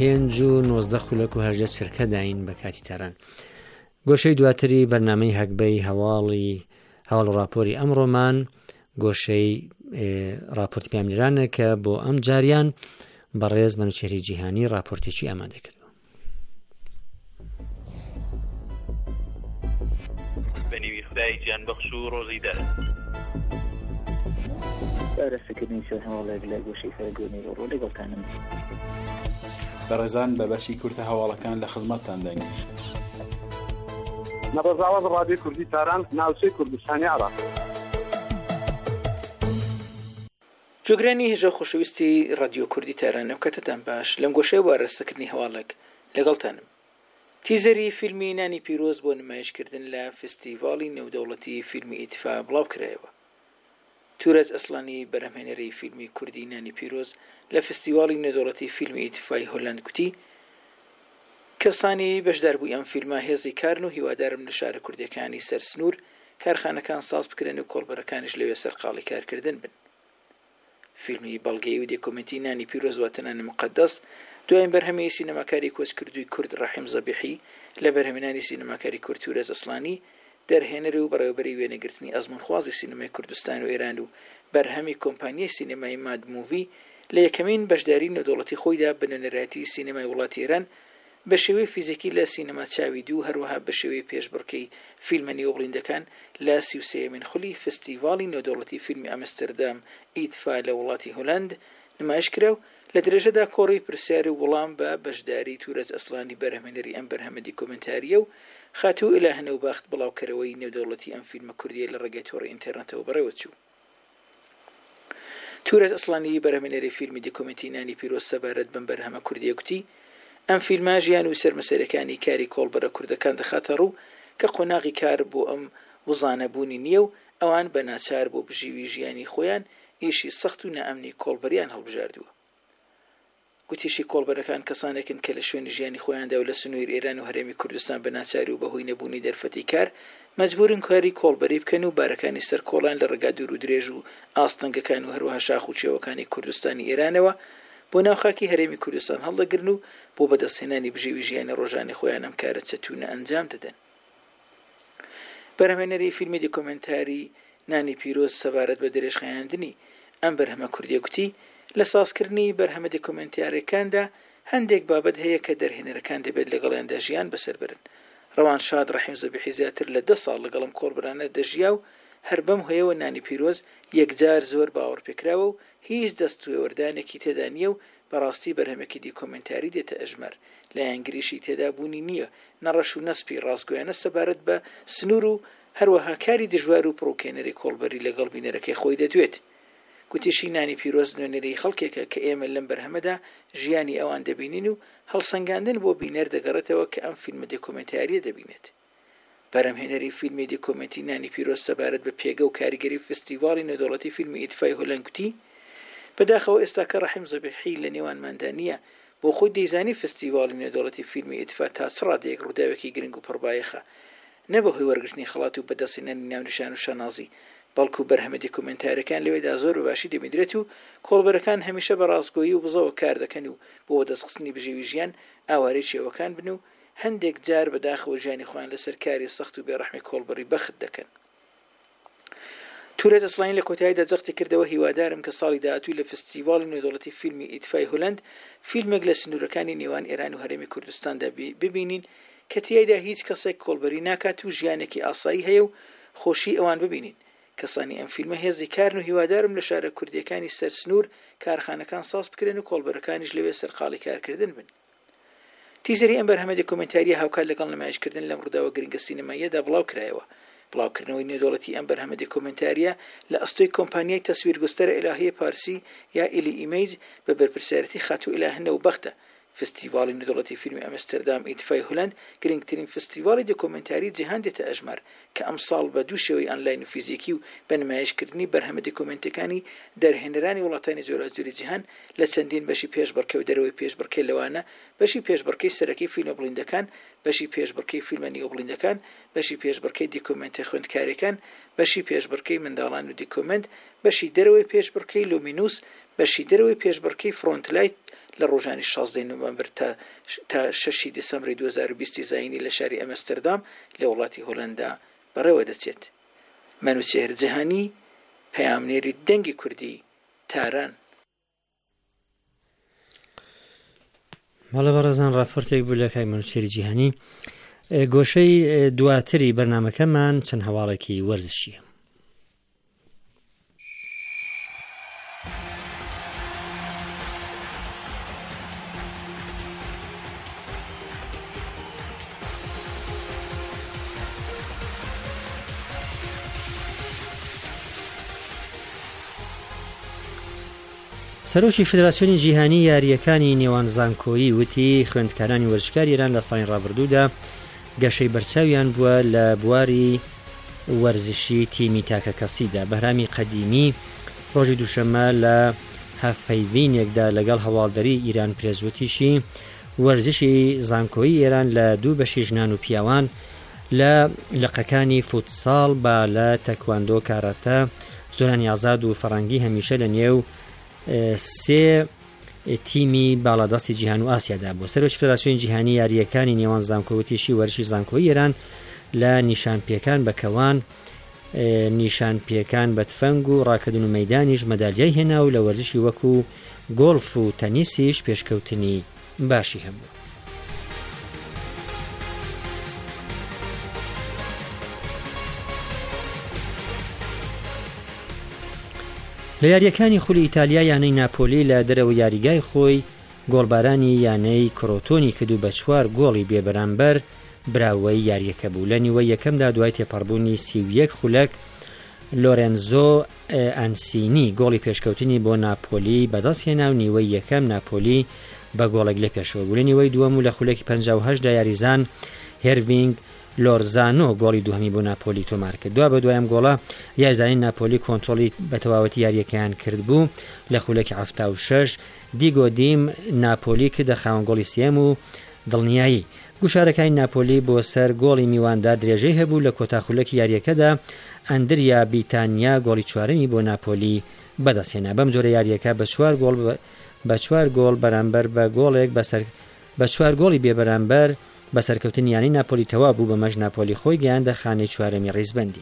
5:19 سرکە داین بە کاتی تاران. گۆشەی دواتری بەرنامەی هەکبەی هەواڵ ڕاپۆری ئەمڕۆمان گۆشەی راپۆرتی پامێرانە کە بۆ ئەم جاریان بەڕێز مەنوچێری جیهانی راپۆرتێکی ئامادە کردووە. بەنیوی خدای گیان بەخش و ڕۆژی دەر ئارەسەکردنی سەر هەواڵێک لە گۆشەی فەرگۆنی ڕۆ لەگەڵتانم. بەڕێزان بە بەشی کورتە هەواڵەکان لە خزمەتتان دەنگ. نەبەزاوەز ڕادیۆ کوردی تاران ناوچەی کوردستانی عێراق. جۆگرانی هێژە خۆشەویستی ڕادیۆ کوردی تاران ئەو کاتتان باش لەم گۆشەی بۆ ئارەستەکردنی هەواڵێک لەگەڵتانم. تیزەری فیلمی نانی پیرۆز بۆ نمایشکردن لە فستیڤاڵی نێودەوڵەتی فیلمی ئیتفا بڵاو کرایەوە. تورەج ئەسڵانی بەرهەمهێنەری فیلمی کوردی نانی پیرۆز لە فستیڤاڵی نێودەوڵەتی فیلمی ئیتفای هۆلاند گوتی کەسانی بەشداربووی ئەم فیلمە هێزی کارن و هیوادارم لە شارە کوردیەکانی سەر سنوور کارخانەکان ساز بکرێن و کۆڵبەرەکانیش لەوێ سەرقاڵی کارکردن بن. فیلمی بەڵگەی و دێکۆمنتی نانی پیرۆز واتەنانی مقدس دوایین بەرهەمەی سینەماکاری کۆچکردووی کورد ڕەحیم زەبیحی لە بەرهەمهێنانی سینەماکاری کورد تورەج ئەسڵانی دەرهێنەری و بەڕێوەبەری وێنەگرتنی ئەزمونخوازی سینەمای کوردستان و ئێران و بەرهەمی کۆمپانیای سینەمای ماد موڤی لە یەکەمین بەشداری نێودەوڵەتی خۆیدا بە نوێنەرایەتی سینەمای وڵاتی ئێران بە شێوەی فیزیکی لە سینەما چاویدی و هەروەها بە شێوەی پێشبڕکەی فیلمە نێوەبڵیندەکان لە 33مین خولی فستیڤاڵی نێودەوڵەتی فیلمی ئەمستەردام ئیتفا لە وڵاتی هۆلاند نمایش کرا و لە درێژەدا کۆڕی پرسیار و وەڵام بە بەشداری تورەج ئەسڵانی بەرهەمهێنەری ئەم بەرهەمە دیکۆمنتاریە و خاتوو ئیلاهنە و باخت بڵاوکەرەوەی نێودەوڵەتی ئەم فیلمە کوردیە لە ڕێگەی تۆڕی ئینتەرنێتەوە بەڕێوە چوو. تورەج ئەسڵانی بەرهەمهێنەری فیلمی دیکۆمنتی نانی پیرۆز سەبارەت بەم بەرهەمە کوردیە گوتی ئەم فیلمە ژیان و سەرمەسەرەکانی کاری کۆڵبەرە کوردەکان دەخاتە ڕوو کە قۆناغی کار بۆ ئەم وزانەبوونی نییە و ئەوان بە ناچار بۆ بژیوی ژیانی خۆیان ئیشی سەخت و نەئەمنی کۆڵبەریان هەڵبژاردووە. گوتیشی کۆڵبەرەکان کەسانێکن کە لە شوێنی ژیانی خۆیاندا و لە سنووری ئێران و هەرێمی کوردستان بە ناچاری و بەهۆی نەبوونی دەرفەتی کار مەجبورن کاری کۆڵبەری بکەن و بارەکانی سەر کۆڵان لە ڕێگا دوور و درێژ و ئاستەنگەکان و هەروەها شاخ و چێوەکانی کوردستانی ئێرانەوە بۆ ناوخاکی هەرێمی کوردستان هەڵدەگرن و بۆ بەدەستهێنانی بژێوی ژیانی ڕۆژانی خۆیان ئەم کارە چەتونە ئەنجام دەدەن. بەرهەمهێنەری فیلمی دیکۆمنتاری نانی پیرۆز سەبارەت بە درێژخایاندنی ئەم بەرهەمە کوردیە گوتی لە سازکردنی بەرهەمە دیکۆمنتاریەکاندا هەندێک بابەت هەیە کە دەرهێنەرەکان دەبێت لەگەڵیاندا ژیان بەسەر برن. ڕەوان شاد ڕەحیم زەبیحی زیاتر لە 10 ساڵ لەگەڵم کۆڵبەرانە دەژیا و هەر بەم هۆیەوە نانی پیرۆز یەکجار زۆر باوەڕ پێکراوە و هیچ دەستوێوەردانێکی تێدا نییە و بەڕاستی بەرهەمێکی دیکۆمنتاری دێتە ئەژمەر لایەنگریشی تێدا بوونی نییە نەڕەش و نەسپی ڕاستگویانە سەبارەت بە سنوور و هەروەها کاری دژوار و پڕۆکێنەری کۆڵبەری لەگەڵ بینەرەکەی خۆی دەدوێت. گوتیشی نانی پیرۆز نوێنەری خەڵکێکە کە ئێمە لەم بەرهەمەدا ژیانی ئەوان دەبینین و هەڵسەنگاندن بۆ بینەر دەگەڕێتەوە کە ئەم فیلمە دیکۆمنتاریە دەبینێت. بەرهەمهێنەری فیلمی دیکۆمنتی نانی پیرۆز سەبارەت بە پێگە و کاریگەری فستیڤاڵی نێودەوڵەتی فیلمی ئیتفای هۆلاند گوتی بەداخەوە ئێستا کە ڕەحیم زەبیحی لە نێوانماندا نییە بۆ خۆی دەیزانی فستیڤاڵی نێودەوڵەتی فیلمی ئیتفا تا چ ڕادەیەک ڕووداوێکی گرنگ و پڕبایەخە نەبەهۆی وەرگرتنی خەڵات و بەدەستهێنانی ناونیشان و شەنازی بەڵکو بەرهەمە دیکۆمنتارەکان لەوێدا زۆر باشی دەبینرێت و کۆڵبەرەکان هەمیشە بە ڕاستگۆیی و بزەوە کار دەکەن و بۆ دەستخستنی بژێوی ژیان ئاوارەی شێوەکان بن و هەندێک جار بەداخەوە ژیانی خۆیان لەسەر کاری سەخت و بێڕەحمی کۆڵبەری بەخت دەکەن. تورێت ئەسڵانی لە کۆتاییدا جەختی کردەوە هیوادارم کە ساڵی داهاتوو لە فستیڤاڵی نێودەوڵەتی فیلمی ئیتفای هۆلەند فیلمێک لە سنوورەکانی نێوان ئێران و هەرێمی کوردستاندا ببینین کە تیایدا هیچ کەسێک کۆڵبەری ناکات و ژیانێکی ئاسایی هەیە و خۆشی ئەوان ببینین. کەسانی ئەم فیلمە هێزی کارن و هیوادارم لە شارە کوردیەکانی سەر سنوور کارخانەکان ساز بکرێن و کۆڵبەرەکانیش لەوێ سەرقاڵی کارکردن بن. تیزەری ئەم بەرهەمە دیکۆمنتاریە هاوکات لەگەڵ نمایشکردن لەم ڕووداوە گرنگە سینەماییەدا بڵاو کرایەوە. بڵاوکردنەوەی نێودەوڵەتی ئەم بەرهەمە دیکۆمنتاریە لە ئەستۆی کۆمپانیای تەسویرگوستەرە ئیلاهیە پارسی یا ئیلی ئیمەیج بە بەرپرسیارەتی خاتوو ئیلاهنە و بەختە. فستیڤاڵی نێودەوڵەتی فیلمی ئەمستەردام ئیتفای هۆلەند گرنگترین فستیڤاڵی دیکۆمنتاری جیهان دێتە ئەژمار کە ئەم ساڵ بە دوو شێوەی ئۆنلاین و فیزیکی و بە نمایشکردنی بەرهەمە دیکۆمنتەکانی دەرهێنەرانی وڵاتانی جۆراوجۆری جیهان لە چەندین بەشی پێشبڕکێ و دەرەوەی پێشبڕکێ لەوانە بەشی پێشبڕکەی سەرەکی فیلمە بڵیندەکان، بەشی پێشبڕکەی فیلمە نیوە بڵیندەکان، بەشی پێشبڕکەی دیکۆمنتە خوێندکارەکان، بەشی پێشبڕکەی منداڵان و دیکۆمنت، بەشی دەرەوەی پێشبڕکەی لومینوس، بەشی دەرەوەی پێشبڕکەی فرۆنتلایت لە ڕۆژانی 16 نوێمبەر تا 6 دیسەمبری 2020 زاینی لە شاری ئەمستەردام لە وڵاتی هۆلەندا بەڕێوە دەچێت. مەنوچێر جیهانی، پەیامنێری دەنگی کوردی، تاران. ماڵە بەڕێزان ڕاپۆرتێک بوو لە کای مەنوچێری جیهانی. گۆشەی دواتری بەرنامەکەمان چەند هەواڵێکی وەرزشیە. سەرۆکی فیدراسیۆنی جیهانی یاریەکانی نێوان زانکۆیی وتی خوێندکارانی وەرزشکار ئێران لە ساڵی ڕابردوودا گەشەی بەرچاویان بووە لە بواری وەرزشی تیمی تاکە کەسیدا. بەهرامی قەدیمی ڕۆژی دووشەممە لە هەفپەیڤینێکدا لەگەڵ هەواڵدەری ئیران پرێزوتیشی وەرزشی زانکۆیی ئێران لە دوو بەشی ژنان و پیاوان لە لقەکانی فوتساڵ با لە تەکواندۆ کاراتە زۆرانی ئازاد و فەڕەنگی هەمیشە لە نێو سێ تیمی باڵادەستی جیهان و ئاسیادا بوو. سەرۆکی فیدراسیۆنی جیهانی یاریەکانی نێوان زانکۆوتیشی وەرزشی زانکۆیی ئێران لە نیشانپێکان بە کەوان، نیشانپێکان بە تفەنگ و ڕاکردن و مەیدانیش مەدالیای هێنا و لە وەرزشی وەکو گۆڵف و تەنیسیش پێشکەوتنی باشی هەبوو. لە یاریەکانی خولی ئیتالیا یانەی ناپۆلی لە دەرەوە یاریگای خۆی گۆڵبارانی یانەی کرۆتۆنی کردو بە 4 گۆڵی بێبەرامبەر براوەی یاریەکە بوو. لە نیوەی یەکەمدا دوای تێپەڕبوونی 31 خولەک لۆرێنزۆ ئەنسینی گۆڵی پێشکەوتنی بۆ ناپۆلی بەدەستهێنا و نیوەی یەکەم ناپۆلی بە گۆڵێک لە پێشەوە بوو. لە نیوەی دووەم و لە خولەکی 58دا یاریزان هێروینگ لۆرزانۆ گۆڵی دووهەمی بۆ ناپۆلی تۆمار کرد. دوا بە دوایەم گۆڵە یاریزانی ناپۆلی کۆنتڕۆلی بە تەواوەتی یاریەکەیان کرد بوو. لە خولەکی 76 دیگۆ دیم ناپۆلی کردە خاوەن گۆڵی سێم و دڵنیایی. گوشارەکانی ناپۆلی بۆ سەر گۆڵی میواندا درێژەی هەبوو. لە کۆتا خولەکی یاریەکەدا ئەندریا بیتانیا گۆڵی چوارەمی بۆ ناپۆلی بەدەستهێنا. بەم جۆرە یاریەکە بە 4 گۆڵ بەرامبەر بە گۆڵێک بە 4 گۆڵی بێبەرامبەر بە سەرکەوتنی یانی ناپۆلی تەوا بوو. بەمەش ناپۆلی خۆی گەیاندە خانەی چوارەمی ڕیزبەندی.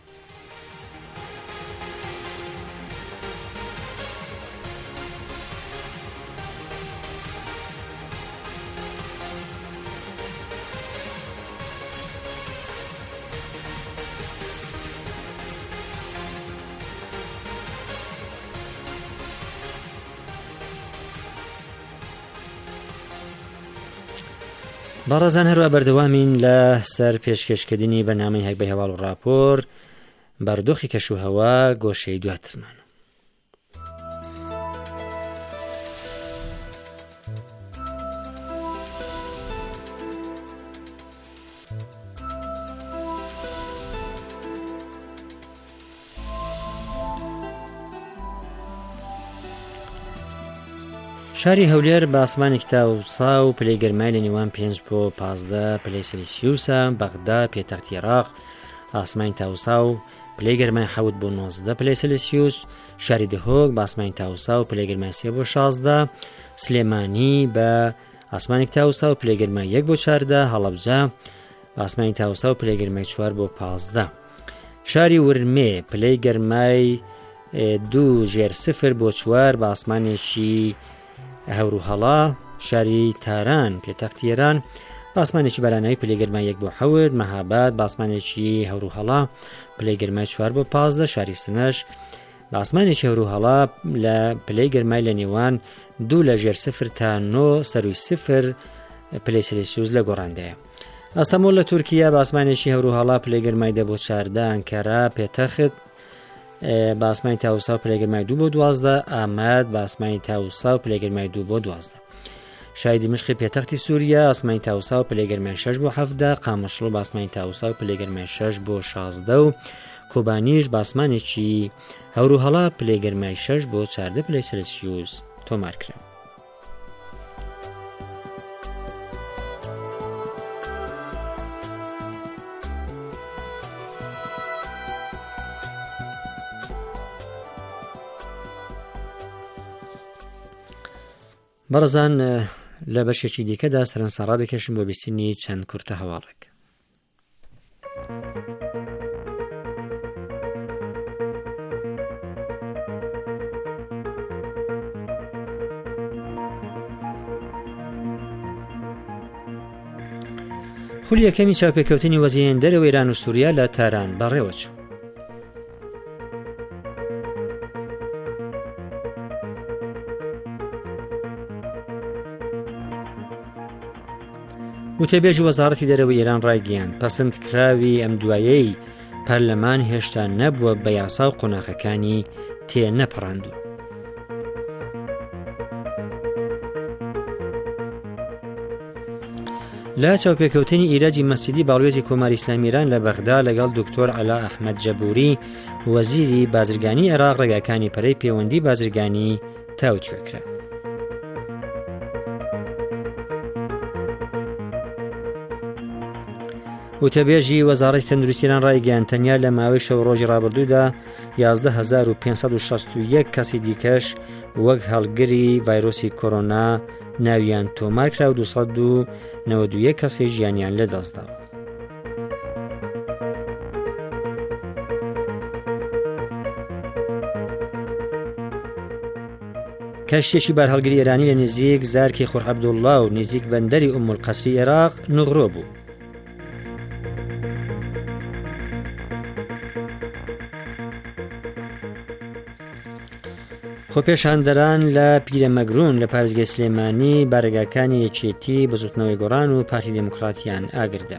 باڕەزان هەروە بەردەوامین لە سەر پێشکەشکردنی بەنامەی هەک بە هێواڵ و ڕاپۆر بەردۆخی کەشوهەوا گۆشەی دواترمان. شاری هەولێر بە ئاسمانێکی تاوسا و پلەی گەرمای لە نێوان 5 بۆ 15 پلەی سەلسیوسە. بەغدا پێتەختی عێراق ئاسمانی تاوسا و پلەی گەرمای 7 بۆ 19 پلەی سلسیوس، شاری دهۆک بە ئاسمانی تاوسا و پلەی گەرمای 3 بۆ 16، سلێمانی بە ئاسمانی تاوسا و پلەی گەرمای 1 بۆ 14، هەڵەبجە بە ئاسمانی تاوسا و پلەی گەرمای 4 بۆ 15، شاری ورمێ پلەی گەرمای 2.0 بۆ 4 بە ئاسمانێکی هەور و هەڵا، شاری تاران پێتەختی ئێران بە ئاسمانێکی باراناوی پلەی گەرمای 1 بۆ 7، مەهاباد بە ئاسمانێکی هەور و هەڵا پلەی گەرمای 4 بۆ 15، شاری سنەش بە ئاسمانێکی هەور و هەڵا لە پلەی گەرمای لە نێوان 2.0 تا 9.0 پلەی سلسیوس لە گۆڕاندەیە. ئەستەمبول لە تورکیا بە ئاسمانێکی هەور و هەڵا پلەی گەرمای 10 بۆ 14، ئەنکارا پێتەخت بە ئاسمانی تاوسا و پلەی گەرمای 2 بۆ 12، ئاماد بە ئاسمانی تاوسا و پلەی گەرمای 2 بۆ 12، شاری دمشقی پێتەختی سووریا ئاسمانی تاوسا و پلەی گەرمای 6 بۆ 17، قامەشڵۆ بە ئاسمانی تاوسا و پلەی گەرمای 6 بۆ 16 و کۆبانیش بە ئاسمانێکی هەور و هەڵا پلەی گەرمای 6 بۆ 14 پلەی سلسیوس تۆمارکرا. بەڕزان لە بەشێکی دیکەدا سەرنجسەڕا دەکەشم بۆ بیستنی چەند کورتە هەواڵێک. خولی یەکەمی چاوپێکەوتنی وەزیران دەرەوەی ئێران و سووریا لە تاران بەڕێوە چوو. وتێبێژی وەزارەتی دەرەوەی ئێران ڕایگەیاند پەسەندکراوی ئەم دوایەی پەرلەمان هێشتا نەبووە بە یاسا و قۆناغەکانی تێ نەپەڕاندووە. لە چاوپێکەوتنی ئیرەجی مەسجدی باڵوێزی کۆماری ئیسلامی ئێران لە بەغدا لەگەڵ دکتۆر عەلا ئەحمەد جەبوری وەزیری بازرگانی عێراق ڕێگاکانی پەرەی پەیوەندی بازرگانی تاوتوێکرا. وتەبێژی وەزارەتی تەندروستی ئێران ڕایگەیاند تەنیا لە ماوەی شەو ڕۆژی ڕابردوودا 11561 کەسی دیکەش وەک هەڵگری ڤایرۆسی کۆرۆنا ناویان تۆمار کرا و 291 کەسی ژیانیان لەدەستداوە. کەشتێکی بارهەڵگری ئێرانی لە نزیک زارکی خۆر عەبدوڵڵا و نزیک بەندەری ئوم القەسری عێراق نغڕۆ بوو. خۆپێشاندەران لە پیرەمەگرون لە پارێزگای سلێمانی بارگاکانی یەکێتی بە زوتنەوەی گۆڕان و پارتی دموکراتیان ئاگردا.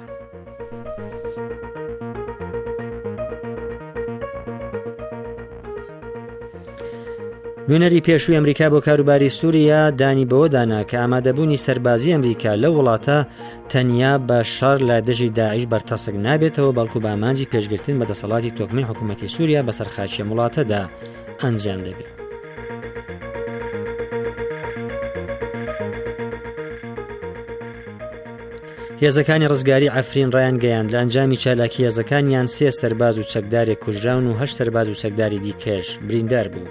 نوێنەری پێشووی ئەمریکا بۆ کاروباری سووریا دانی بەوە دانا کە ئامادەبوونی سەربازی ئەمریکا لە وڵاتە تەنیا بە شەڕ لە دژی داعیش بەرتەسک نابێتەوە بەڵکو بە ئامانجی پێشگرتن بە دەسەڵاتی تۆکمەی حکوومەتی سووریا بەسەر خاچیە وڵاتەدا ئەنجام دەبێت. هێزەکانی ڕزگاری عەفرین ڕایان گەیاند لە ئەنجامی چالاکی هێزەکانیان 3 سەرباز و چەکدارێک کوژراون و 8 سەرباز و چەکداری دیکەش بریندار بوو.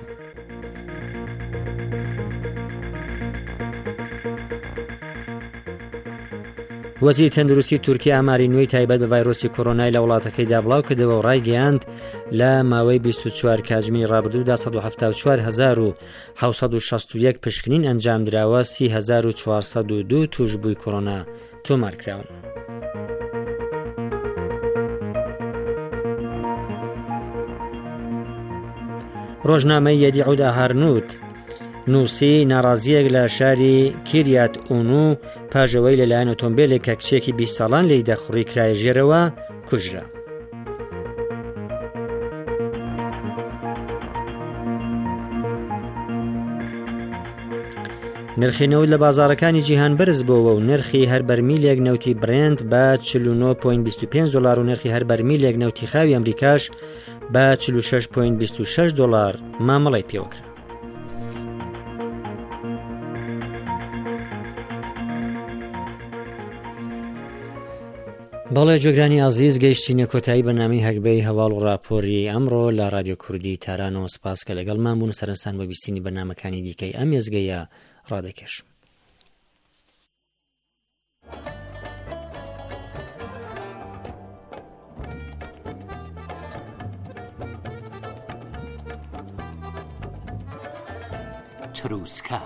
وەزیری تەندروستی تورکیا ئاماری نوێی تایبەت بە ڤایرۆسی کۆرۆنای لە وڵاتەکەیدا بڵاو کردەوە و ڕایگەیاند لە ماوەی 24 کاتژمێری ڕابردوودا 174761 پشکنین ئەنجام درراوە 30402 توشبووی کۆرۆنا تۆمارکراون. ڕۆژنامەی یەدیعود ئاهارنوت نووسی ناڕازیەک لە شاری کیریات ئونو پاژەوەی لەلایەن ئۆتۆمبیلێک کە کچێکی 20 ساڵان لێی دەخڕی کرایە ژێرەوە کوژرا. نرخی نەوت لە بازارەکانی جیهان بەرز بووە و نرخی هەر بەرمیلێک نەوتی برێند بە 49.25 دلار و نرخی هەر بەرمیلێک نەوتی خاوی ئەمریکاش بە 46.26 دلار مامەڵی پێوەکرا. بەڵێ جۆگرانی ئازیز گەیشتینە کۆتایی بەنامەی هەکبەی هەواڵ و راپۆری ئەمڕۆ لە رادیۆ کوردی تارانەوە. سپاس کە لەگەڵمان بوون. سەرنجتان بە بیستنی بەنامەکانی دیکەی ئەم ێزگەیە ڕادەکەش. تروسکە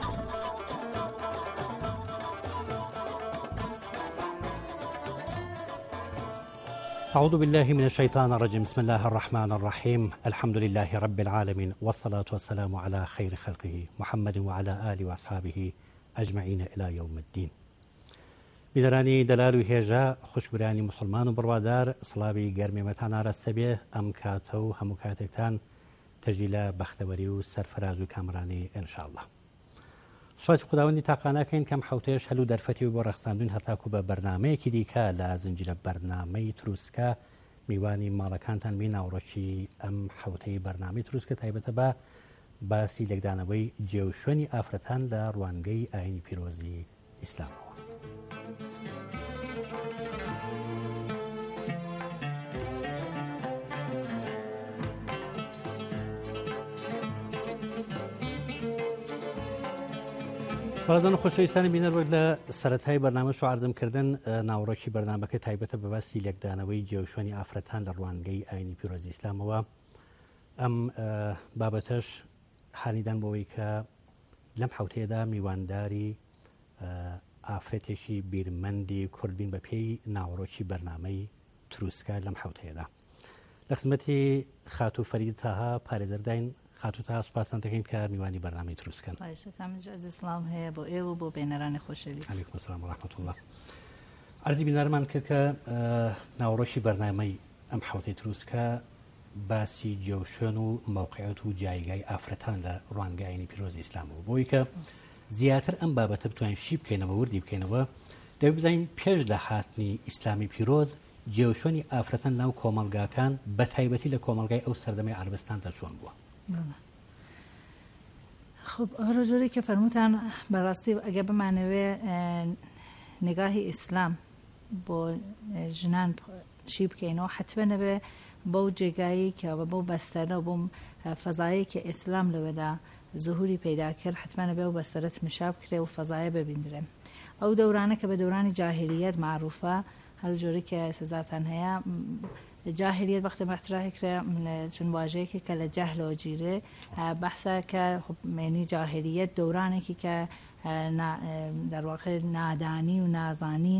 أعوذ بالله من الشيطان الرجيم. بسم الله الرحمن الرحيم. الحمد لله رب العالمين والصلاة والسلام على خير خلقه محمد وعلى آله وأصحابه أجمعين إلى يوم الدين. بیدەرانی دەلال و هێژە خوشبرانی مسلمان و بڕوادار سڵاوی گەرمێمەتان ئاراستە بێ. ئەم کاتە و هەموو کاتێکتان تەژی لە بەختەوەری و سەرفەراز و کامرانی ئینشاءالله. سوپاسی خوداوەندی تاقانەکەین کەم حوتێش هەلو دەرفەتی و بۆ ڕەخساندوین هەتاکو بە بەرنامەیەکی دیکە لە زنجیرە بەرنامەی تروسکە میوانی ماڵەکانتان بین. ناوڕۆکی ئەم حوتەی بەرنامەی تروسکە تایبەتە بە باسی لێکدانەوەی جێوشوێنی ئافرەتان لە ڕوانگەی ئاینی پیرۆزی ئیسلامەوە. بەڵێزان خۆشەویستانی بینەر لە سەرەتای بەرنامەش و عەرزمکردن ناوڕۆکی بەرنامەکە تایبەتە بە باسی لێکدانەوەی جێوشوێنی ئافرەتان لە ڕوانگەی ئاینی پیرۆزی ئیسلامەوە. ئەم بابەتەش هانیدان بۆەوەی کە لەم حوتەیەدا میوانداری ئافرەتێکی بیرمەندی کوردبین بە پێی ناوڕۆکی بەرنامەی تروسکە لەم حوتەیەدا. لە خزمەتی خاتو فەرید تاها پارێزەرداین. خاتوتا سوپاسان دەکەین کە میوانی بەرنامەی تروسکەن. خواهشەکەم عەرزی سڵام هەیە بۆ ئێوە و بۆ بێنەرانی خۆشەویست. عەلەیکوم السەلام وەڕەحمەتوڵڵاه. عەرزی بینەرمان کرد کە ناوڕۆشی بەرنامەی ئەم حوتەی تروسکە باسی جێوشوێن و موقعیت و جایگای ئافرەتان لە ڕوانگەی ئاینی پیرۆزی ئیسلامەوە. بۆی کە زیاتر ئەم بابەتە بتوانین شی بکەینەوە وردی بکەینەوە دەبێت بزانین پێش لە هاتنی ئیسلامی پیرۆز جێوشوێنی ئافرەتان ناو کۆمەلگاکان بە تایبەتی لە کۆمەلگای ئەو سەردەمەی عەرەبستاندا چۆن بووە. خب هەر جۆری کە فەرمووتان بەڕاستی ئەگە بمانەوێ نگاهی ئیسلام بۆ ژنان شی بکەینەوە حتمە نەبێ بەو جێگایی کە بەو بەستەرە و بۆ فەزایی کە ئیسلام لەوەدا زهوری پەیدا کرد حتمە نەبێ و بەسەرت مشاب کرێ و فەزایە ببیندرێ. ئەو دەورانە کە بە دەورانی جاهلیەت معروفە هەر جۆری کە سزاتان هەیە جاهلیت وقتی مطرح کرده چون واژه‌ای که کل جهل و جیره بحثا که خب معنی جاهلیت دورانی که در واقع نادانی و نازانین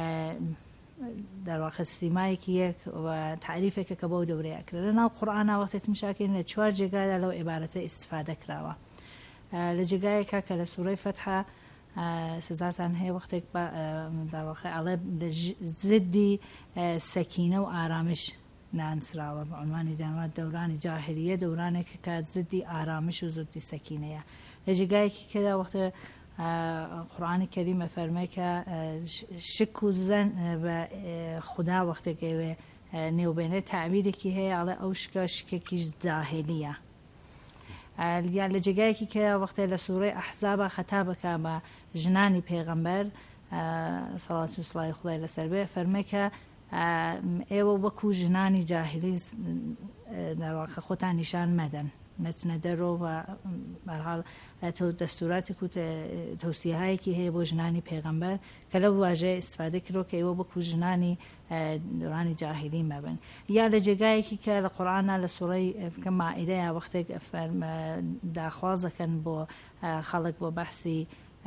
در واقع سیمایی که یک و تعریفی که کبود دوره کرده. نه قرآن وقتی تمشاکین لچوار جگای لو عبارت استفاده کراوه. لجگای که کل سوره فتحه سزاتان هەیە وەختێک در واقع ئەڵێ زدی سەکینە و ئارامش نانسراوە بە عنوانی جانوات دەورانی جاهلیە دەورانێک کە زدی ئارامش و زدی سەکینەیە. لە جێگایەکی کەدا وەختە قورئانی کەریمە فەرمێ کە شک و زەن بە خودا وەختێک ئێوێ نێوبێنێ تعبیرێکی هەیە ئەڵێ ئەو شکە شکێکی جاهلیە. یا لە جێگایەکی کە وەختێ لە سوورەی ئەحزابە خەتابەکە بە ژنانی پێغەمبەر سەڵات و سڵای خودای لەسەر بێ فەرمێ کە ئێوە وەکو ژنانی جاهلی دەرواقع خۆتان نیشان مەدەن نەچنە دەرۆ بە بەرحاڵ دەستوراتێک و تەوسیەهایەکی هەیە بۆ ژنانی پێغەمبەر کە لەو واژەیە ئیستفادە کرۆ کە ئێوە وەکو ژنانی دورانی جاهلی مەبن. یا لە جێگایەکی کە لە قورئانە لە سوورەی مائیدەیە وەختێک داخواز دەکەن بۆ خەڵک بۆ بەحسی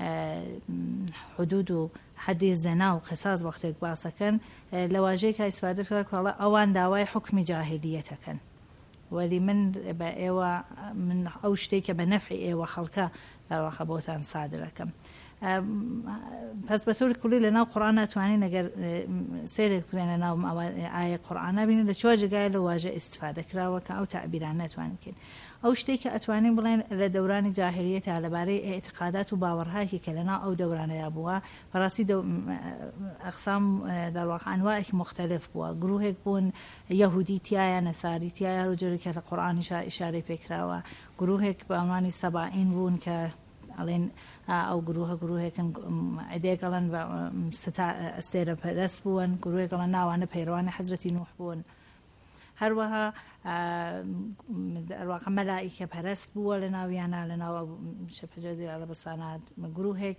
حدود و حەدی زەنا و قساس وەختێک باسەکەن لە واژەیە کە ئیستفادە کرا کە ئەوان داوای حکمی جاهلیەتەکەن. ولی من بە ئێوە من ئەو شتێک کە بە نەفعی ئێوە خەڵکە داواخە بۆتان سادرەکەم. پس بە تۆری کولی لە ناو قورئان ناتوانین ئەگەر سیرێک بکەین لە ناو ئایە قورئانە بینین لە چوار جگای لە واژە ئیستفادە کراوە کە ئەو تعبیران ناتوانین بکەین. ئەو شتێک کە ئەتوانین بڵێن لە دەورانی جاهلیەتە لەبارەی ئێعتقادات و باوەڕهایەکی کە لە ناو ئەو دەورانەیە بووە بەڕاستی ئەقسام دەرواقع ئەنواعێکی مختلف بووە. گروهێک بوون یەهودی تایە نەساری تایە و جۆرێک کە لە قورئانیش ئیشارەی پێکراوە. گروهێک بە عنوانی سەبائین بوون کە ئەڵێن ئەو گروهێکن عدێکەڵەن بە ئەستێرە پەرست بوون گروهێکەڵەن ناوانە پەیڕوانی حەزرەتی نوح بوون هەروەها دەرواقە مەلائیکە پەرست بووە لە ناویانە لە ناو شبه جەزیرە عەرەبستانە گروهێک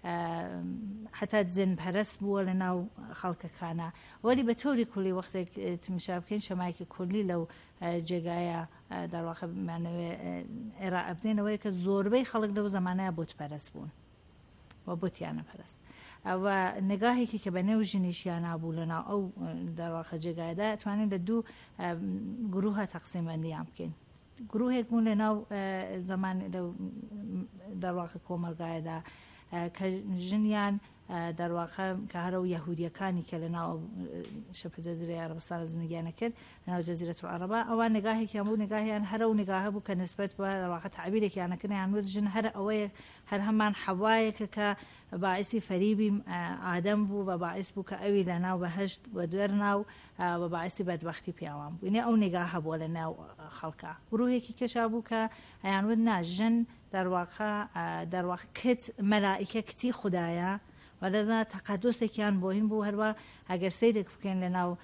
حتا جن پەرست بووە لە ناو خەڵکەکانە وەری بە تۆری کولی وەختێک تمشا بکەین شەمایکی کولی لەو جێگایە دەرواقە ئێرا ئەبنێنەوەی کە زۆربەی خەڵک لەو زەمانەیە بۆت پەرست بوون و بۆتیانە پەرست ئەوە نگاهێکی کە بە نێو ژنیشیان نابوو لەناو ئەو دەرواقە جێگایدا توانین لە دوو گروهە تەقسیمبەندیان بکەین گروهێک بوون لە ناو زەمان دەرواقە کۆمەلگایەدا کە ژنیان دەرواقە کە هەرە و یەهودیەکانی کە لە ناو شبه جەزیرەی عەرەبستانە زندگیانە کرد لە ناو جەزیرەتوڵ عەرەبە ئەوان نگاهێکیان بوو نگاهیان هەرە و نگاهە بوو کە نسبەت بە دەرواقە تعبیرێکیانەکردیان وت ژن هەر ئەوەیە هەر هەمان حەوایەکە کە باعثی فەریبی ئادەم بوو بە باعث بوو کە ئەوی لە ناو بەهەشت و دوێرناو بە باعثی بەدبەختی پیاوان بوو ئەو نگاهە بووە لە ناو خەڵکە گروهێکی کەشا بوو کە ئەیان وت نا ژن دەرواقە کت مەلائیکە کتی خوددایە وەلەزا تەقەدۆسێکیان بۆ هین بوو هەروە ئەگەر سەیرێک بکەین لە ناو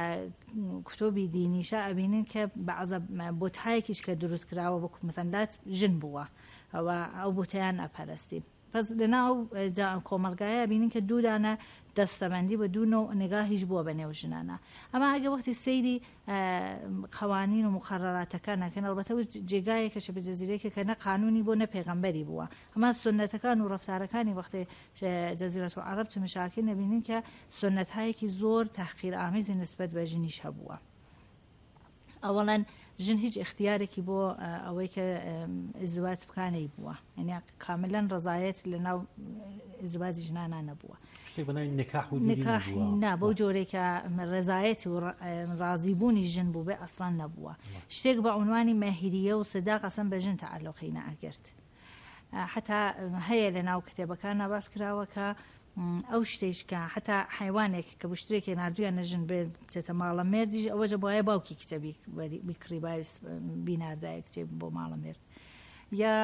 کتۆبی دینیشە ئەبینین کە بەعزە بۆتهایەکیش کە دروست کراوە بۆ مەسەلات ژن بووە ئەو بۆتەیان ئەپەرستی پس لەناو کۆمەلگایە بینین کە دوودانە دەستەبەندی بە دوو نەوە نگاهیش بووە بە نێو ژنانە ئەمە ئەگە وەختی سەیری قەوانین و مقەرراتەکان نەکەن ئەڵبەتە جێگایەکە شبه جەزیرەیەکە کە نە قانونی بۆ نە پێغەمبەری بووە ئەمە سنەتەکان و ڕەفتارەکانی وەختی جەزیرەتوڵ عەرەب تماشاکردن نەبینین کە سنەتهایەکی زۆر تەحقیرئامیزی نسبەت بە ژنیش هەبووە ئەوەڵەن ژن هیچ اختیارێکی بۆ ئەوەی کە ئزدواج بکانەی بووە یعنی کاملەن ڕزایەت لە ناو ئزدواجی ژنانە نەبووە نا بەو جۆرێکە ڕێزایەتی و ڕازیبوونی ژن بوو بێ ئەسڵان نەبووە شتێک بە عنوانی ماهیریە و سەدا قەسەم بە ژن تەعەلوقی نەئەگرت حتا هەیە لە ناو کتێبەکان باس کراوە کە ئەو شتێشکە حتا حیوانێک کە بشتێکی نردویان نەژن بێتە ماڵە مێردیش ئەوەجە بۆیە باوکی کچە بیکڕی باوی بیناردایە کچێ بۆ ماڵە مێرد یا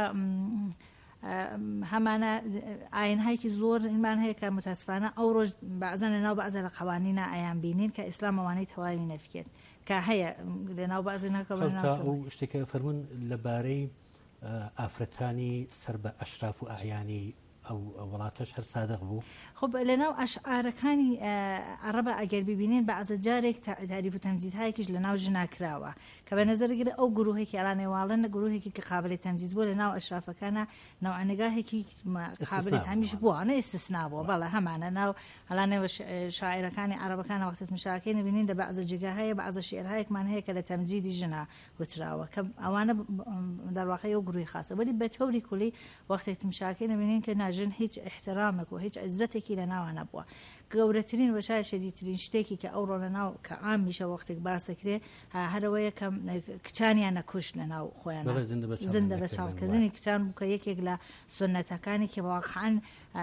هەمانە ئاینهایکی زۆر ئینمان هەیە کە متاسفانە ئەو ڕۆژ بەعزان لە ناو بەعزە لە قەوانینە ئەیان بینین کە ئیسلام ئەوانەی تەواوی نەفکێت کە هەیە لە ناو بەعزێنەکە ئەو شتێکە فەرمون لەبارەی ئافرەتانی سەر بە ئەشراف و ئاعیانی ئەو وڵاتەش هەر سادق بوو خب لە ناو ئەشعارەکانی عەرەبە ئەگەر ببینین بەعزە جارێک تاریف و تەمجیدهایەکیش لە ناو ژنا کراوە کە بە نەزەرگرە ئەو گروهێکی ئەڵانێواڵن گروهێکی کە قابلی تەمجید بووە لە ناو ئەشرافەکانە ناوانگاهێکی قابلی هەمیش بووە ئەنە ئێستسنا بووە بەڵێ هەمانە ناو هەڵانەوە شاعیرەکانی عەرەبەکانە وەختت مشاکەی نبینین لە بەعزە جێگاهەیە بەعزە شێعرهایەکمان هەیە کە لە تەمجیدی ژنا وتراوە کە ئەوانە دەرواقەی ئەو گروهی خاسە وەلی بە تەوری کولی وەختێک مشاکەی نبینین کە ناژن هیچ احترامێک و هیچ عزتێکی لە ناوە نەبووە گەورەترین وەشای شەدیدترین شتێکی کە ئەوڕۆ لە ناو کە ئامیشە وەختێک باسەکرێ هەرەوەیە کە کچانیان نەکوش لە ناو خۆیان زندە بە چاڵکردنی کچان بوو کە یەکێک لە سنەتەکانی کە واقعاً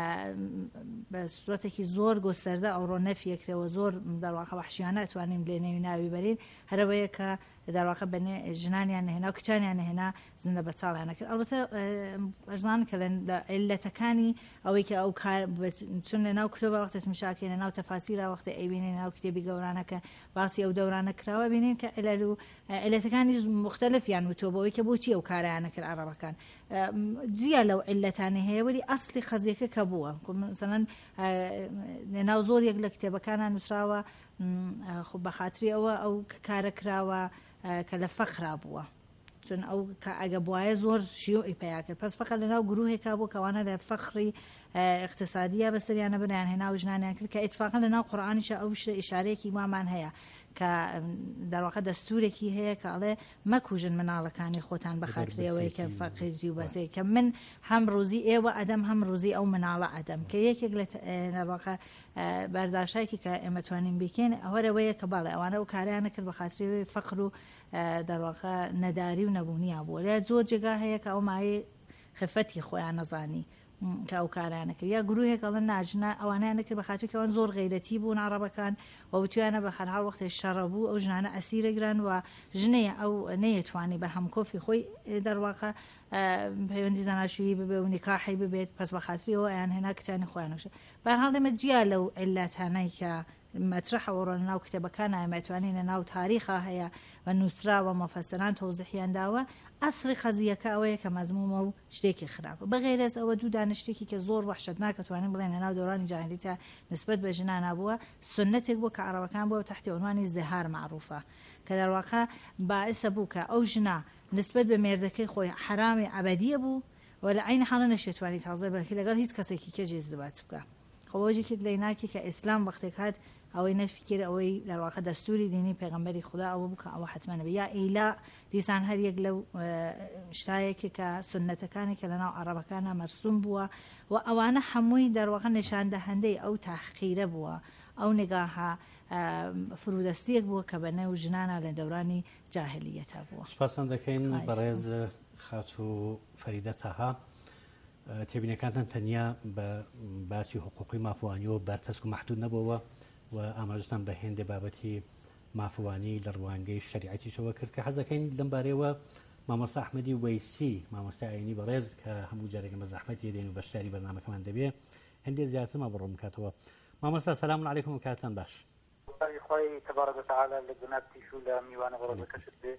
بە سوورەتێکی زۆر گۆستەردە ئەوڕۆ نەفیەکرێەوە زۆر دەرواقە وەحشیانە ئەتوانین بلێنەوی ناوی بەرین هەرەوەیە کە دەرواقە بەنێ ژنانیان نهێنا و کچانیان نهێنا زندە بە چاڵیانە کرد ئەڵبەتە ئەژزان کە لە عیلەتەکانی ئەوەی کە ئەو چون لە ناو کتۆبە وەختت مشاکێنە ناو تەفاسیرە وەختە ئەیبینێ ناو کتێبی گەورانەکە باسی ئەو دەورانە کراوە بینین کە ئەلەل و عیلەتەکانی مختلفیان وتۆبەوەی کە بۆچی ئەو کارەیانە کرد عەرەبەکان جیا لەو عیلەتانە هەیە وەلی ئەسڵی قەزیەکە کە بووە مثلەن لە ناو زۆرێک لە کتێبەکانان نووسراوە خۆ بە خاتری ئەوە ئەو کارە کراوە کە لە فەقرا بووە چون ئەو کە ئەگە بواە زۆر شیوعی پیا کرد پس فقط لە ناو گروهێکا بوو کەوانە لە فەخری اقتصادیە بەسەریانە بنیان هێنا و ژنانیان کرد کە ئیتفاقا لە ناو قورئانیشە ئەو شتە ئیشارەیەکی وامان هەیە کە دەرواقە دەستورێکی هەیە کە ئەڵێ مەکوژن مناڵەکانی خۆتان بە خاترەوەی کە فەقیری و بەتێ کە من هەم ڕوزی ئێوە ئەدەم هەم ڕوزی ئەو مناڵە ئەدەم کە یەکێک لە دەرواقە بەرداشتێکی کە ئێمە توانین بکەین ئەوەرەوەیە کە باڵێ ئەوانە و کاریانە کرد بە خاترەوەی فەقر و دەرواقە نەداری و نەبوونیە بووە لە زۆر جێگا هەیە کە ئەو مایە خفەتی خۆیان نەزانی کە ئەو کارانە کرد یا گروهێک ئەڵەن ناژنا ئەوانیان نەکرد بە خاطرکەوان زۆر غەیرەتی بوون عەرەبەکان و بتوانە بە هەر وەختێ شەڕە بوو ئەو ژنانە ئەسیرەگران و ژنەیە ئەو نەیەتوانی بە هەمکۆفی خۆی دەرواقە پەیوەندی زەناشویی ببێ و نیکاحی ببێت پس بە خاطریەوە ئەیان هێنا کچانی خۆیانەوە بەهەڵ دەمە جیا لەو عیلاتانەی کە مەترەحەوە ڕۆنە ناو کتێبەکان ئەمەتوانینە ناو تاریخە هەیە و نووسراوە مەفەسەران تەوزیحیان داوە ئەسڵی قەزیەکە ئەوەیە کە مەزمومە و شتێکی خراپە بەغێرەز ئەوە دوو دانشتێکی کە زۆر وحشەتناک توانین بڵێن لە ناو دەورانی جاهلیەتە نسبەت بە ژنان نبووە سنەتێک بوو کە عەرەبەکان بووە تحتی عنوانی زێهار معروفە کە دەرواقە باعثە بوو کە ئەو ژنا نسبەت بە مێردەکەی خۆی حرامی ئەبەدیە بوو و لە عین حاڵە نەشێتوانی تازە بەرکی لەگەڵ هیچ کەسێکی کە جێزدەبات بکە خۆوەژێکی لەیناکی کە ئیسلام وەختێک هات ئەوەی نەفکر ئەوەی دەرواقە دەستوری دینی پێغەمبەری خوددا ئەوە بکە ئەوە حتمەنە بە یا ئیلا دیسان هەر یەک لەو شتایەکی کە سنەتەکانی کە لەناو عەرەبەکانە مەرسوم بووە و ئەوانە هەمووی دەرواقە نیشاندەهەندەی ئەو تاحقیرە بووە ئەو نگاها فرودەستیەک بووە کە بە نێو ژنانە لە دەورانی جاهلیەتە بووە. سپاسان دەکەین بەڕێز خاتو فەریدە تاها تێبینەکانتان تەنیا بە باسی حقوقی مافوانی و بەرتەسک و مەحدود نەبووە و ئاماژتان بە هێندێ بابەتی مافوانی لە ڕوانگەی شەریعەتیشەوە کرد کە حەزەکەین لەم بارەوە مامۆستا ئەحمەدی وەیسی مامۆستا ئاینی بەڕێز کە هەموو جارێکم بە زەحمەتی دێن و بەشداری بەرنامەکەمان دەبێ هەندێک زیاترمە بڕۆم بکاتەوە. مامۆستا سەلام عەلەیکم و کاتتان باش. خۆی تبارك وتعالى لە جنابتیش و لە میوانە بەڕێزەکەشت بێ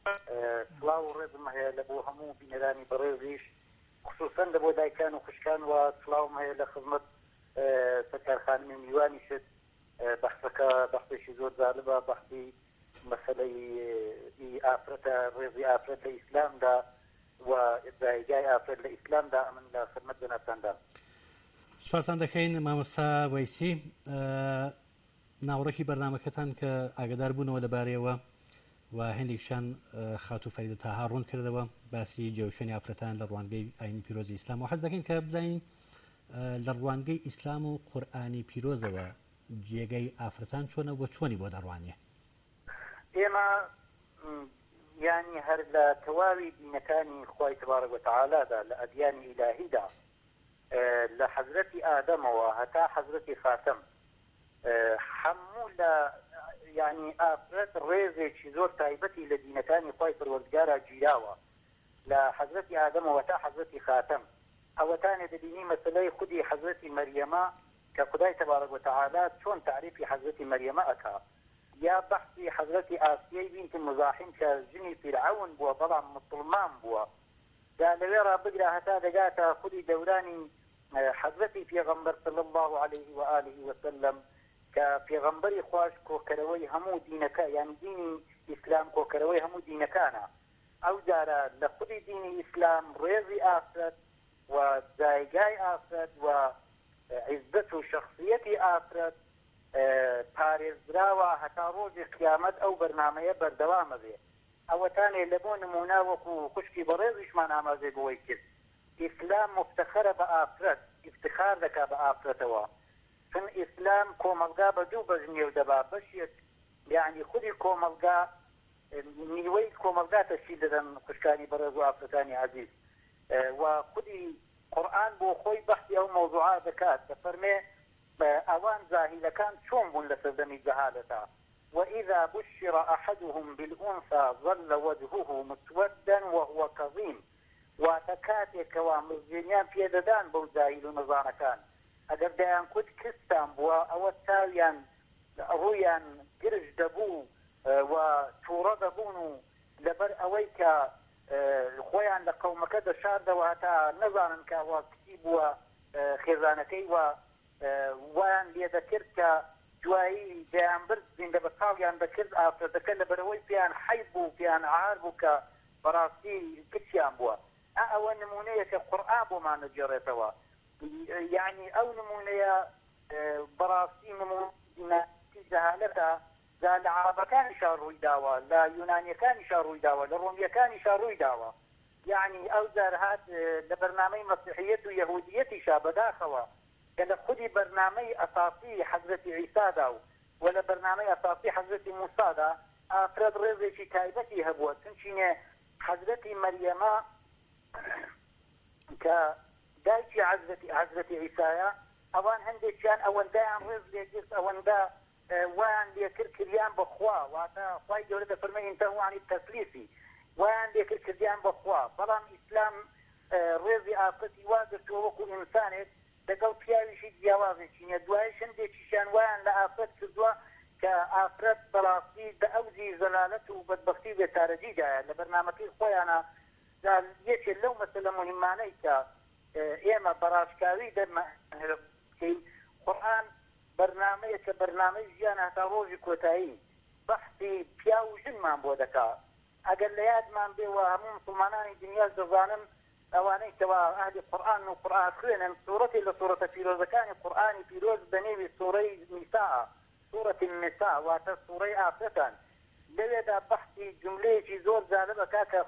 سڵاو و ڕێزم هەیە لە بۆ هەموو بینەرانی بەڕێزیش خصوصا لە بۆ دایکان و خوشکان و سڵاوم هەیە لە خزمەت سەرکارخانمی میوانیشت بەحسەکە بەحسێکی زۆر جالبە بەحسی مەسەلەی ئافرەتە ڕێزی ئافرەت لە ئیسلامدا و جایگای ئافرەت لە ئیسلامدا ئەمن لە خزمەت جەنابتاندا. سوپاسان دەکەین مامۆستا وەیسی ناوڕێکی بەرنامەکەتان کە ئاگدار بوونەوە لەبارەیەوە و هەندێکشان خاتو فەریدە تاها ڕوون کردەوە باسی جێوشێنی ئافرەتان لە ڕوانگەی ئاینی پیرۆزی ئیسلام و حەز دەکەین کە بزانین لە ڕوانگەی ئیسلام و قورئانی پیرۆزەوە جێگەی ئافرەتان چۆنە بۆ چۆنی بۆ دەڕوانیە. ئێمە یانی هەر لە تەواوی دینەکانی خوای تبارك وتعالادا لە ئەدیانی ئیلاهیدا لە حەزرەتی ئادەمەوە هەتا حەزرەتی خاتەم هەموو لە یعنی ئافرەت ڕێزێکی زۆر تایبەتی لە دینەکانی خوای پەروەردگارە گیراوە لە حەزرەتی ئادەمەوە تا حەزرەتی خاتەم ئەوەتانێ دەبینی مەسەلەی خودی حەزرەتی مەریەمە کە خدای تبارك وتعالى چۆن تعریفی حەزرەتی مەریەمە ئەکا یا بەحثی حەزرەتی ئاسیەی بینت مزاحیم کە ژنی فیرعەون بووە بەڵام مسلمان بووە دا لەوێ ڕابگرا هەتا دەگاتە خودی دەورانی حەزرەتی پێغەمبەر صلی الله عليه وآله وسلم کە پێغەمبەری خوش کۆکەرەوەی هەموو دینەکە یعنی دینی ئیسلام کۆکەرەوەی هەموو دینەکانە ئەو جارە لە خودی دینی ئیسلام ڕێزی ئافرەت و جایگای ئافرەت و عیزت و شخصیەتی ئافرەت پارێزراوە هەتا ڕۆژی قیامەت ئەو بەرنامەیە بەردەوامە بێ ئەوەتانێ لە بۆ نمونە وەکو خوشکی بەڕێزیشمان ئاماژەی بۆی کرد ئیسلام مفتەخەرە بە ئافرەت افتخار دەکا بە ئافرەتەوە چون ئیسلام کۆمەلگا بە دوو بەژنێ و دەبا بەشێک یعنی خودی کۆمەلگا نیوەی کۆمەلگا تەشکیل دەدەن خوشکانی بەڕێز و ئافرەتانی عەزیز و خودی قورئان بۆ خۆی بەحثی ئەو مەوضوعات دەکات دەفەرمێ ئەوان جاهیلەکان چۆن بوون لە سەردەمی جەهالەتا وإذا بشر أحدهم بالأنثى ظل وجهه مسودا وهو كظيم واتكاتێکەوە مزگەنیان پێدەدان بەو جاهیل و نەزانەکان ئەگەر دەیان کورد کستان بووە ئەوە تاویان ڕوویان گرژ دەبوو و تووڕە دەبوون و لەبەر ئەوەی کە خۆیان لە قەومەکە دەشاردەوە هەتا نەزانن کە ئەوە کچی بووە خێزانەکەی و وایان لێ دەکرد کە دوایی دەیان برد زیندە بە تاڵیان دەکرد ئافرەتەکە لەبەرەوەی پێیان حەیب بوو پێیان عار بوو کە بەڕاستی کچیان بووە ئەوە نمونەیە کە قورئان بۆمان دەگێڕێتەوە یعنی ئەو نمونەیە بەڕاستی نمونەی جەهالەتە لە عەرەبەکانیشا ڕووی داوە لە یونانیەکانیشا ڕووی داوە لە ڕۆمیەکانیشا ڕووی داوە یعنی ئەو جار هات لە بەرنامەی مەسیحیەت و یەهودیەتیشا بەداخەوە کە لە خودی بەرنامەی ئەساسی حەزرەتی عیسادا و لە بەرنامەی ئەساسی حەزرەتی موسادا ئافرەت ڕێزێکی تایبەتی هەبووە چونچینێ حەزرەتی مەریەمە کە دایکی حەزرەتی عیسایە ئەوان هەندێکیان ئەوەندەیان ڕێز لێگرت ئەوەندە ویان لێکرد کردیان بەخوا واتە خوای گەورە دەفەرمێ ئینتەهوانی تەسلیفی ویان لێکرد کردیان بەخوا بەڵام ئیسلام ڕێزی ئافرەتی وا گرتووە وەکو ئینسانێک لەگەڵ پیاویشی جیاوازێکی نیە دوای هەندێکیشیان ویان لە ئافرەت کردووە کە ئافرەت بەڕاستی بە ئەوجی زەلالەت و بەدبەختی بێتارەجیدایە لە بەرنامەکەی خۆیانە یەکێک لەو مەسەلە مهمانەی کە ئێمە بەڕاشکاوی دەرمەکەی قورئان بەرنامەیە کە بەرنامەی ژیان هەتا ڕۆژی کۆتایی بەحثی پیا و ژنمان بۆ دەکات ئەگەر لە یادمان بێوە هەموو مسلمانانی دنیا دەزانن ئەوانەی کەوا ئەهلی قورئان و قورئان خوێنن سوورەتی لە سوورەتە پیرۆزەکانی قورئانی پیرۆز بەنێوی سوورەی نیساء سوورەتی النساء واتە سوورەی ئافرەتان لەوێدا بەحثی جملەیەکی زۆر جالبە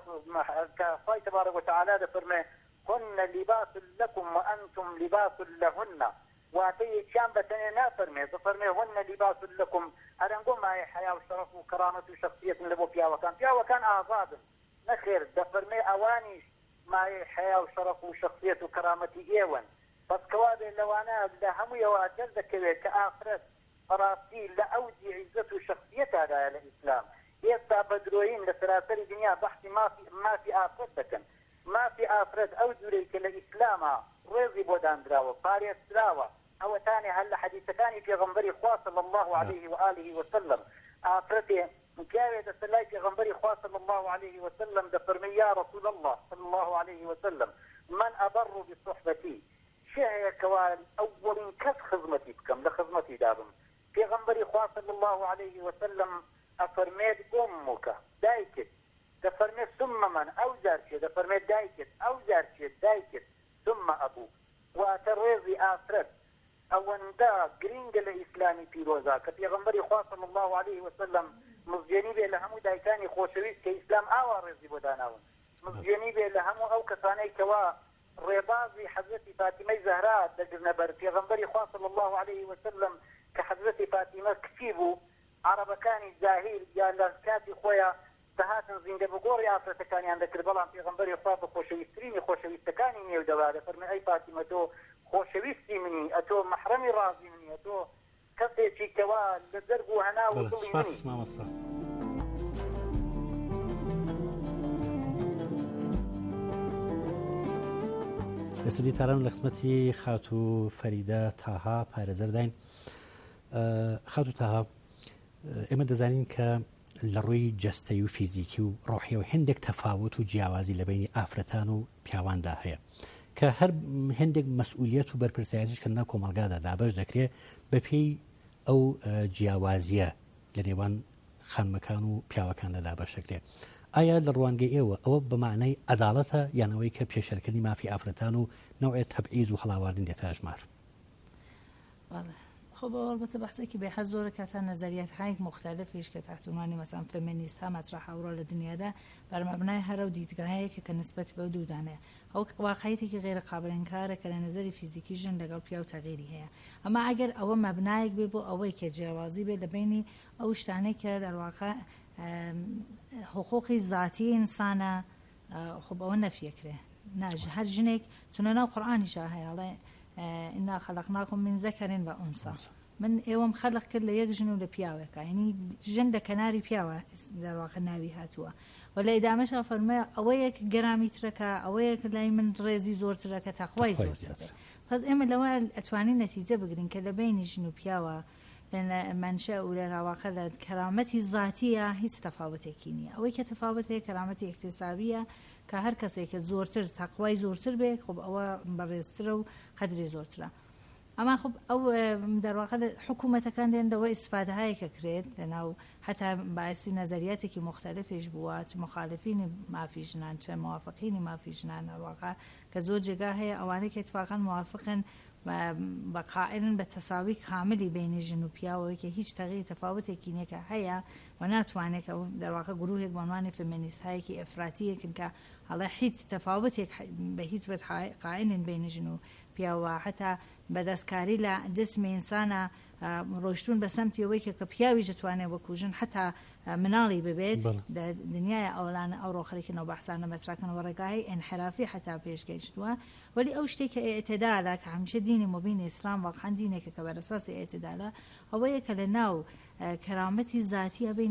کە خوای تبارک وتعالى دەفەرمێ هن لباس لكم وأنتم لباس لهن واتە یەکیان بەتەنێ نافەرمێ دەفەرمێ هن لباس لكم هەرەنگۆ مایە حیا و شەرەف و کەرامەت و شەخصیەتن لە بۆ پیاوەکان ئازادن نەخێر دەفەرمێ ئەوانیش مایە حیا و شەرەف و شەخصیەت و کەرامەتی ئێوەن بەس کەوا بێ لەوانە لە هەموویەوە دەردەکەوێت کە ئافرەت بەڕاستی لە ئەوجی عیزەت و شەخصیەتادایە لە ئیسلام ئێستا بەدرۆین لە سەراسەری دنیا بەحثی مافی ئافرەت دەکەن مافی ئافرەت ئەو جوورەی کە لە ئیسلامە ڕێزی بۆ دانراوە پارێزراوە ئەوەتانێ هەر لە حەدیثەکانی پێغەمبەری خوا صلی الله عليه وآله وسلم ئافرەتێ پیاوێ دەسەر لای پێغەمبەری خوا صلی الله عليه وسلم دەفەرمێ یا رسول الله صلی الله عليه وسلم من أبر بصحبتي شەیە کەوا ئەوەڵین کەس خزمەتی بکەم لە خزمەتی دابم پێغەمبەری خوا صلی الله عليه وسلم ئەفەرمێت ئومموکە دایکت دەفەرمێت ثم من ئەو جار چێ دەفەرمێت دایکت ئەو جار چێ دایکت ثم ئەبوو واتە ڕێزی ئافرەت ئەوەندە گرینگە لە ئیسلامی پیرۆزا کە پێغەمبەری خوا صلی الله عليه وسلم مزجێنی بێ لە هەموو دایکانی خۆشەویست کە ئیسلام ئاوا ڕێزی بۆ داناون مزجێنی بێ لە هەموو ئەو کەسانەی کەوا ڕێبازی حەزرەتی فاتیمەی زەهرا دەگرنە بەر پێغەمبەری خوا صلی الله عليه وسلم کە حەزرەتی فاتیمە کچی بوو عەرەبەکانی جاهیل یا لە کاتی خۆیان دەهاتن زیندە بگۆڕی ئافرەتەکانیان دەکرد بەڵام پێغەمبەری خوا بە خۆشەویستترینی خۆشەویستەکانی نێودەوا دەفەرمێ ئەی فاتیمە تۆ خۆشەویستی منی ئەتۆ مەحرەمی ڕازی منی ئەتۆ کەسێکی کەوا لە دەرگ و هەنا و دڵی منی لە سودی تاران لە خزمەتی خاتو فەریدە تاها پارێزەر داین خاتو تاها ئێمە دەزانین کە لە ڕووی جەستەی و فیزیکی و ڕۆحیەوە هەندێک تەفاوت و جیاوازی لە بینی ئافرەتان و پیاواندا هەیە کە هەر هەندێک مەسئولیت و بەرپرسایەتیش کە ناو کۆمەلگادا دابەش دەکرێت بەپێی ئەو جیاوازیە لە نێوان خانمەکان و پیاوەکاندا دابەش دەکرێت ئایا لە ڕوانگەی ئێوە ئەوە بە معنای عەداڵەتە یانەوەی کە پێشەرکردنی مافی ئافرەتان و نەوعێت تەبعیض و هەڵاواردن دێتە ژمار خب البته بحثی که به حضور کتا نظریات های مختلفیش که تحت عنوان مثلا فمینیست ها مطرح اورال دنیا ده بر مبنای هر و دیدگاهی که نسبت به دودانه او واقعیتی که غیر قابل انکاره که نظر فیزیکی جن لگل پیاو تغییری هست اما اگر او مبنای به اوی که جوازی به بینی او شتانه که در واقع حقوق ذاتی انسان خب او نفیکره نه هر جنک تننا قرآنی شاهه الله إنا خلقناكم من ذكر وأنثى من ئێوەم خەلق کرد لە یەک ژن و لە پیاوێکە یعنی ژن لە کەناری پیاوە دەواقع ناوی هاتووە و لە ئیدامەشە فەرموویە ئەوەیەک گەرامیترەکە ئەوەیەک لای من ڕێزی زۆرترەکە تەقوای زۆرترە پس ئێمە لەوە ئەتوانین نەتیجە بگرین کە لە بینی ژن و پیاوە لە منشە و لە راواقع لە کەرامەتی زاتیە هیچ تەفاوتێکی نییە ئەوەی کە تەفاوتەیە کەرامەتی اقتصابیە کە هەر کەسێک کە زۆرتر تەقوای زۆرتر بێ خب ئەوە بەڕێزترە و قەدری زۆرترە ئەما خب ئەو دەواقع حکوومەتەکان دێن دەوە ئیسفادەهایەکە کرێت لەناو حتا باعثی نظریاتێکی مختلفش بووە چ مخالفینی مافی ژنان چه موافقینی مافی ژنان واقع کە زۆر جێگا هەیە ئەوانەی کە اتفاقا موافقن بقائن بتساوی کاملی بین ژن و پیاوەوە کە هیچ تغییر تەفاوتێکی نییە هەیە و ناتوانێت دەواقع گروهێک بەعنوانی فمینیست هایەکی ئەفراتیەکن کە هەڵێ هیچ تەفاوتێک بە هیچ بەت قائنن بین ژن و پیاوە حتا بەدەستکاری لە جسمی ئینسانە ڕۆشتون بە سەمتیەوەی کە پیاوی دەتوانێت وەکوژن حتا مناڵی ببێت دنیای ئەوڵانە ئەو ڕۆخەرێکنەوە بەحسانە مەتراکەنەوە ڕێگای ئەنحرافی حتا پێشگەیشتووە ولی ئەو شتێک کە ئێتدالە کە هەمیشە دینی مبینی ئیسلام واقعاً دینێکە کە بەرەساسی ئێتدالە ئەوەیە کە لە ناو کەرامەتی ذاتی ئەبین